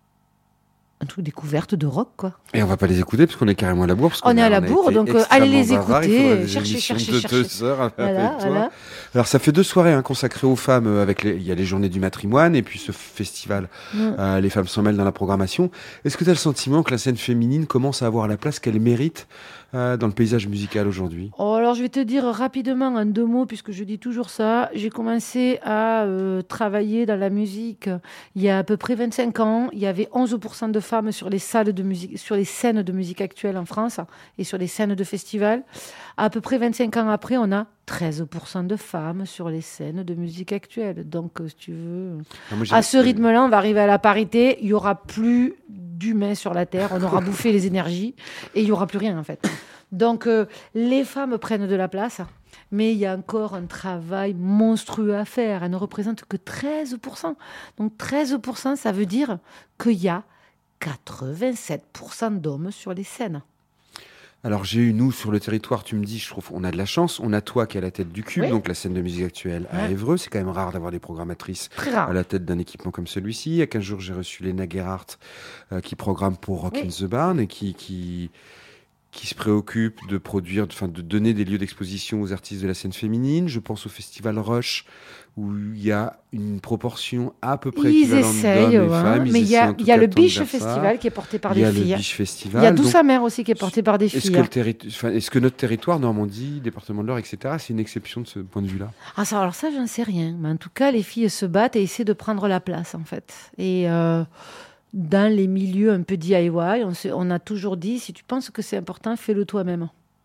Un truc découverte de rock, quoi. Et on va pas les écouter parce qu'on est carrément à la bourre. Parce on est a, à la bourre, donc euh, allez les bavard, écouter, cherchez, cherchez, cherchez. Voilà, voilà. Alors ça fait deux soirées hein, consacrées aux femmes. Avec les, il y a les journées du matrimoine et puis ce festival, mm. euh, les femmes s'en mêlent dans la programmation. Est-ce que tu as le sentiment que la scène féminine commence à avoir la place qu'elle mérite euh, dans le paysage musical aujourd'hui? Oh, alors je vais te dire rapidement en deux mots, puisque je dis toujours ça. J'ai commencé à euh, travailler dans la musique il y a à peu près vingt-cinq ans. Il y avait onze pour cent de femmes sur les salles de musique, sur les scènes de musique actuelles en France et sur les scènes de festivals. À peu près vingt-cinq ans après, on a treize pour cent de femmes sur les scènes de musique actuelle. Donc, si tu veux, ah, moi, à ce rythme-là, on va arriver à la parité. Il n'y aura plus d'humains sur la Terre. On aura bouffé les énergies et il n'y aura plus rien, en fait. Donc, euh, les femmes prennent de la place, mais il y a encore un travail monstrueux à faire. Elles ne représentent que treize pour cent. Donc, treize pour cent, ça veut dire qu'il y a quatre-vingt-sept pour cent d'hommes sur les scènes. Alors j'ai eu, nous, sur le territoire, tu me dis, je trouve on a de la chance. On a toi qui est à la tête du Cube, oui. Donc la scène de musique actuelle à ouais. Évreux. C'est quand même rare d'avoir des programmatrices à la tête d'un équipement comme celui-ci. Il y a quinze jours, j'ai reçu Léna Gerhardt euh, qui programme pour Rock oui. in the Barn et qui... qui qui se préoccupe de produire, enfin de donner des lieux d'exposition aux artistes de la scène féminine. Je pense au Festival Rush, où il y a une proportion à peu près ils équivalente essayent, d'hommes ouais. et femmes. Ils mais il y a, y a le Biche Festival qui est porté par des filles. Il y a le Biche Festival. Il y a Douce Amère aussi qui est porté par des est-ce filles. Que le terri- enfin, est-ce que notre territoire, Normandie, département de l'Eure, et cetera, c'est une exception de ce point de vue-là? Ah, ça, alors ça, j'en sais rien. Mais en tout cas, les filles se battent et essaient de prendre la place, en fait. Et... Euh... dans les milieux un peu D I Y, on, se, on a toujours dit, si tu penses que c'est important, fais-le toi-même.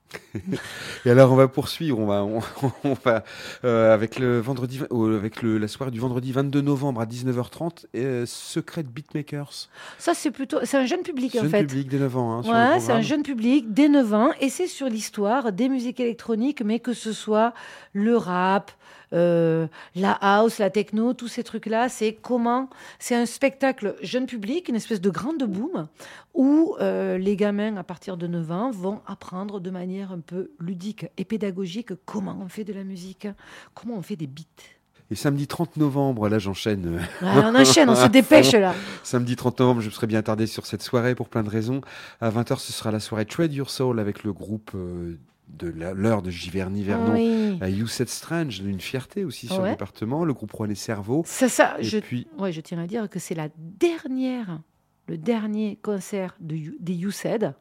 Et alors on va poursuivre, on va, on, on va euh, avec le vendredi, euh, avec le, la soirée du vendredi vingt-deux novembre à dix-neuf heures trente, euh, Secret Beatmakers. Ça c'est plutôt, c'est un jeune public jeune en fait. Jeune public dès neuf ans. Hein, sur ouais, le c'est un jeune public dès neuf ans et c'est sur l'histoire des musiques électroniques, mais que ce soit le rap. Euh, la house, la techno, tous ces trucs-là, c'est comment, c'est un spectacle jeune public, une espèce de grande boom où euh, les gamins à partir de neuf ans vont apprendre de manière un peu ludique et pédagogique comment on fait de la musique, comment on fait des beats. Et samedi trente novembre, là j'enchaîne. Ouais, on enchaîne, on se dépêche là. Samedi trente novembre, je me serais bien attardé sur cette soirée pour plein de raisons. À vingt heures, ce sera la soirée Trade Your Soul avec le groupe euh, de la, l'heure de Giverny Vernon. Oui. Uh, You Said Strange, une fierté aussi sur ouais. le département. Le groupe René Cerveau. Ça, ça, Et je, puis... ouais, je tiens à dire que c'est la dernière, le dernier concert de, des You Said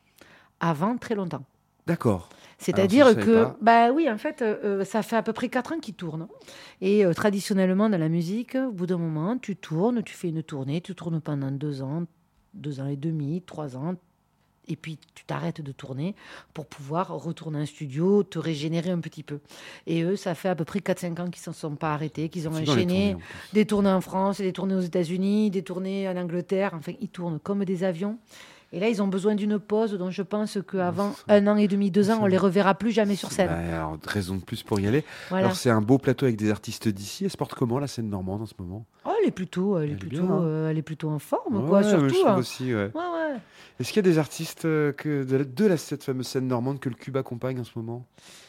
avant très longtemps. D'accord. C'est-à-dire Alors, que, bah oui, en fait, euh, ça fait à peu près quatre ans qu'ils tournent. Et euh, traditionnellement, dans la musique, au bout d'un moment, tu tournes, tu fais une tournée, tu tournes pendant deux ans, deux ans et demi, trois ans, et puis tu t'arrêtes de tourner pour pouvoir retourner en studio, te régénérer un petit peu. Et eux, ça fait à peu près quatre cinq ans qu'ils ne s'en sont pas arrêtés, qu'ils ont C'est enchaîné tournées, en des tournées en France, des tournées aux États-Unis, des tournées en Angleterre. Enfin, ils tournent comme des avions. Et là, ils ont besoin d'une pause, dont je pense qu'avant un an et demi, deux ans, on ne les reverra plus jamais sur scène. Bah, alors, raison de plus pour y aller. Voilà. Alors, c'est un beau plateau avec des artistes d'ici. Elle se porte comment, la scène normande, en ce moment ? Oh, elle est plutôt, elle est elle plutôt, bien, hein. euh, elle est plutôt en forme, ouais, quoi, ouais, surtout. Je trouve hein. aussi, ouais. Ouais, ouais. Est-ce qu'il y a des artistes euh, que de, la, de la, cette fameuse scène normande que le Cube accompagne en ce moment ?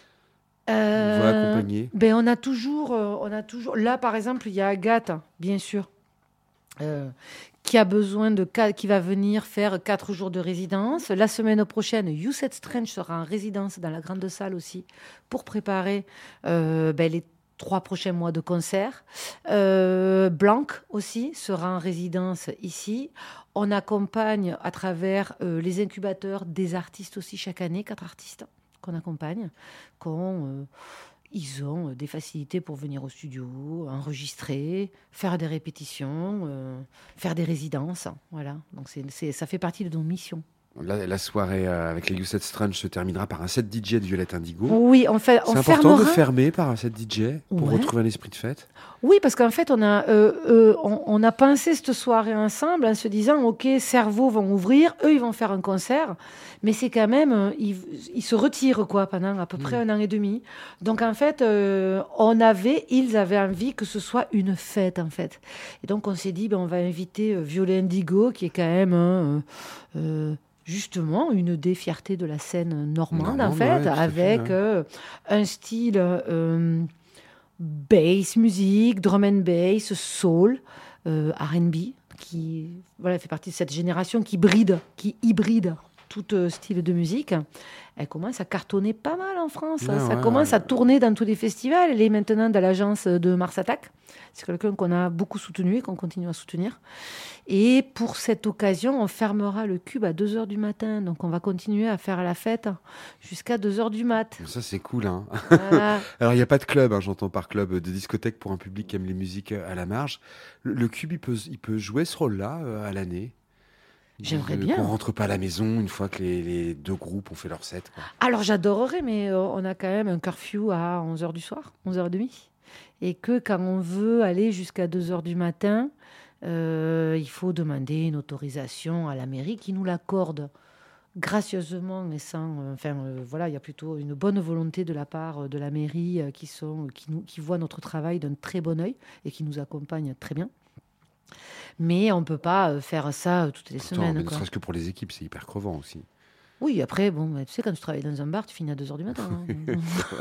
euh, On va accompagner. Ben, on a toujours, euh, on a toujours... Là, par exemple, il y a Agathe, bien sûr, euh, qui a besoin de qui va venir faire quatre jours de résidence. La semaine prochaine, You Said Strange sera en résidence dans la grande salle aussi pour préparer euh, ben, les trois prochains mois de concert. Euh, Blanc aussi sera en résidence ici. On accompagne à travers euh, les incubateurs des artistes aussi chaque année, quatre artistes qu'on accompagne, qu'on euh, ils ont des facilités pour venir au studio, enregistrer, faire des répétitions, euh, faire des résidences. Voilà. Donc c'est, c'est, ça fait partie de nos missions. La, la soirée euh, avec les You Said Strange se terminera par un set D J de Violette Indigo. Oui, on fait. C'est on important fermera... de fermer par un set D J pour ouais. retrouver un esprit de fête. Oui, parce qu'en fait, on a, euh, euh, on, on a pensé cette soirée ensemble en se disant, ok, Cerveau vont ouvrir, eux ils vont faire un concert, mais c'est quand même, euh, ils, ils se retirent quoi pendant à peu près mmh. un an et demi. Donc en fait, euh, on avait, ils avaient envie que ce soit une fête en fait. Et donc on s'est dit, ben on va inviter euh, Violet Indigo, qui est quand même un euh, euh, justement une des fiertés de la scène normande, normande en fait, ouais, avec fait, ouais. euh, un style euh, bass musique, drum and bass, soul, euh, R and B, qui voilà, fait partie de cette génération qui bride, qui hybride tout euh, style de musique. Elle commence à cartonner pas mal en France. Ouais, ça ouais, commence ouais. à tourner dans tous les festivals. Elle est maintenant dans l'agence de Mars Attack. C'est quelqu'un qu'on a beaucoup soutenu et qu'on continue à soutenir. Et pour cette occasion, on fermera le Cube à deux heures du matin. Donc, on va continuer à faire la fête jusqu'à deux heures du mat. Ça, c'est cool. Hein. Voilà. Alors, il n'y a pas de club, hein, j'entends par club, de discothèque pour un public qui aime les musiques à la marge. Le, le Cube, il peut, il peut jouer ce rôle-là euh, à l'année. J'aimerais de, bien. Qu'on rentre pas à la maison une fois que les, les deux groupes ont fait leur set. Quoi. Alors, j'adorerais, mais euh, on a quand même un curfew à onze heures du soir, onze heures trente. Et que quand on veut aller jusqu'à deux heures du matin, euh, il faut demander une autorisation à la mairie qui nous l'accorde gracieusement et sans... Euh, enfin, euh, voilà, il y a plutôt une bonne volonté de la part de la mairie euh, qui, sont, qui, nous, qui voit notre travail d'un très bon œil et qui nous accompagne très bien. Mais on ne peut pas faire ça toutes les Pourtant, semaines. Mais quoi. ne serait-ce que pour les équipes, c'est hyper crevant aussi. Oui, après, bon, tu sais, quand tu travailles dans un bar, tu finis à deux heures du matin. Hein.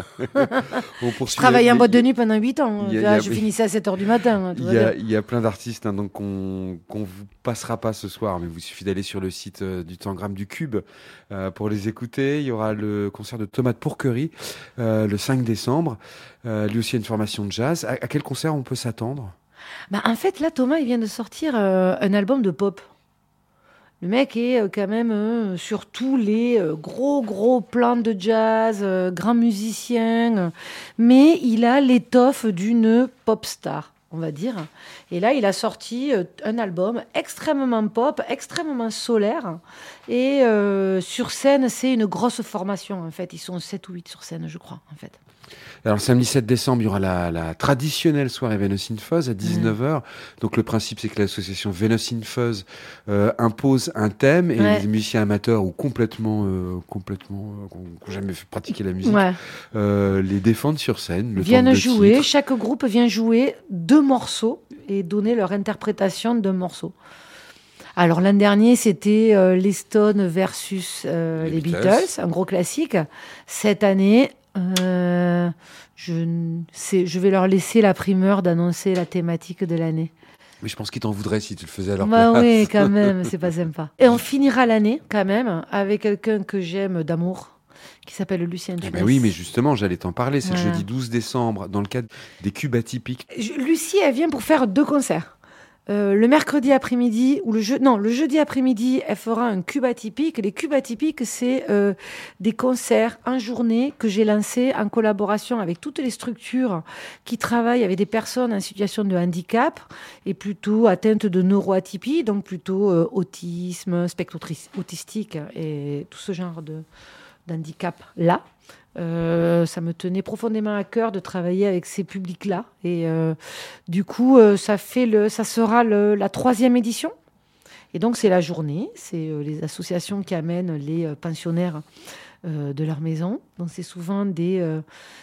Je travaillais en boîte de nuit pendant huit ans. A, Là, a, je finissais à sept heures du matin. Il y, a, il y a plein d'artistes hein, donc qu'on qu'on vous passera pas ce soir, mais il vous suffit d'aller sur le site euh, du Tangram du Cube euh, pour les écouter. Il y aura le concert de Thomas de Pourquerie euh, le cinq décembre. Euh, lui aussi a une formation de jazz. À, à quel concert on peut s'attendre ? Bah, en fait, là, Thomas, il vient de sortir euh, un album de pop. Le mec est euh, quand même euh, sur tous les euh, gros, gros plans de jazz, euh, grand musicien, euh, mais il a l'étoffe d'une pop star. on va dire. Et là, il a sorti euh, un album extrêmement pop, extrêmement solaire. Et euh, sur scène, c'est une grosse formation, en fait. Ils sont sept ou huit sur scène, je crois, en fait. Alors, le samedi sept décembre, il y aura la, la traditionnelle soirée Vénus in Fuzz à dix-neuf heures. Mmh. Donc, le principe, c'est que l'association Vénus in Fuzz euh, impose un thème et ouais. les musiciens amateurs ou complètement, euh, complètement, euh, qui n'ont jamais fait pratiquer la musique, ouais. euh, les défendent sur scène. Le viennent jouer, titres. Chaque groupe vient jouer deux morceaux et donner leur interprétation d'un morceau. Alors, l'an dernier, c'était euh, les Stones versus euh, les, les Beatles. Beatles, un gros classique. Cette année, Euh, je, c'est, je vais leur laisser la primeur d'annoncer la thématique de l'année. Mais je pense qu'ils t'en voudraient si tu le faisais à leur bah place. Oui, quand même, c'est pas sympa. Et on finira l'année, quand même, avec quelqu'un que j'aime d'amour, qui s'appelle Lucien Tunes. Eh ben oui, mais justement, j'allais t'en parler. C'est ouais. le jeudi douze décembre, dans le cadre des Cubes Atypiques. Je, Lucie, elle vient pour faire deux concerts. Euh, le mercredi après-midi, ou le, je... non, le jeudi après-midi, elle fera un cube atypique. Les cubes atypiques, c'est euh, des concerts en journée que j'ai lancés en collaboration avec toutes les structures qui travaillent avec des personnes en situation de handicap et plutôt atteintes de neuroatypie, donc plutôt euh, autisme, spectre autistique et tout ce genre de, d'handicap-là. Euh, ça me tenait profondément à cœur de travailler avec ces publics-là. Et euh, du coup, euh, ça, fait le, ça sera le, la troisième édition. Et donc, c'est la journée. C'est euh, les associations qui amènent les euh, pensionnaires euh, de leur maison. Donc, c'est souvent des... Euh,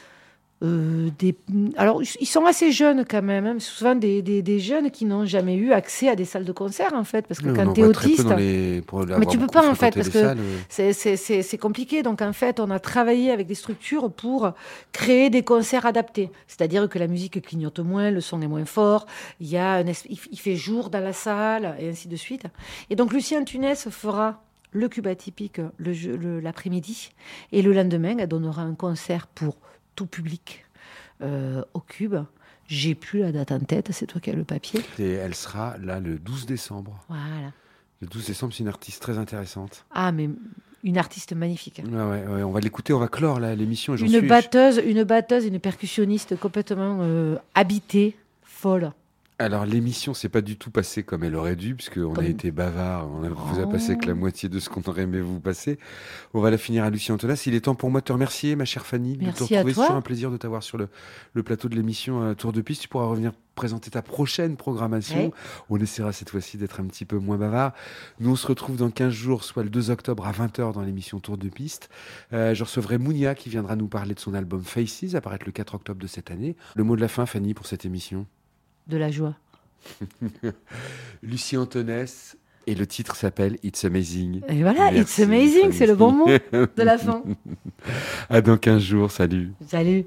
Euh, des... Alors, ils sont assez jeunes quand même, hein. Souvent des, des, des jeunes qui n'ont jamais eu accès à des salles de concert, en fait, parce que oui, quand tu es autiste, les... mais tu peux pas en fait, parce que salles, oui. c'est, c'est, c'est, c'est compliqué. Donc en fait, on a travaillé avec des structures pour créer des concerts adaptés, c'est-à-dire que la musique clignote moins, le son est moins fort, il y a un... il fait jour dans la salle et ainsi de suite. Et donc Lucien Tunes fera le cube atypique le, le, l'après-midi et le lendemain, elle donnera un concert pour tout public euh, au Cube. J'ai plus la date en tête, c'est toi qui as le papier. Et elle sera là le douze décembre. Voilà. Le douze décembre, c'est une artiste très intéressante. Ah, mais une artiste magnifique. Ouais, ouais, ouais, on va l'écouter, on va clore là, l'émission. Et j'en une, suis... batteuse, une batteuse, une percussionniste complètement euh, habitée, folle. Alors, l'émission s'est pas du tout passée comme elle aurait dû, puisqu'on comme... a été bavard, on ne oh. vous a passé que la moitié de ce qu'on aurait aimé vous passer. On va la finir à Lucie Antonas. Il est temps pour moi de te remercier, ma chère Fanny, Merci de te retrouver. C'est toujours un plaisir de t'avoir sur le, le plateau de l'émission euh, Tour de Piste. Tu pourras revenir présenter ta prochaine programmation. Ouais. On essaiera cette fois-ci d'être un petit peu moins bavard. Nous, on se retrouve dans quinze jours, soit le deux octobre à vingt heures dans l'émission Tour de Piste. Euh, je recevrai Mounia qui viendra nous parler de son album Faces, apparaître le quatre octobre de cette année. Le mot de la fin, Fanny, pour cette émission? De la joie. Lucie Antones, et le titre s'appelle It's Amazing. Et voilà, Merci, It's Amazing, c'est le bon mot de la fin. À dans quinze jours, salut. Salut.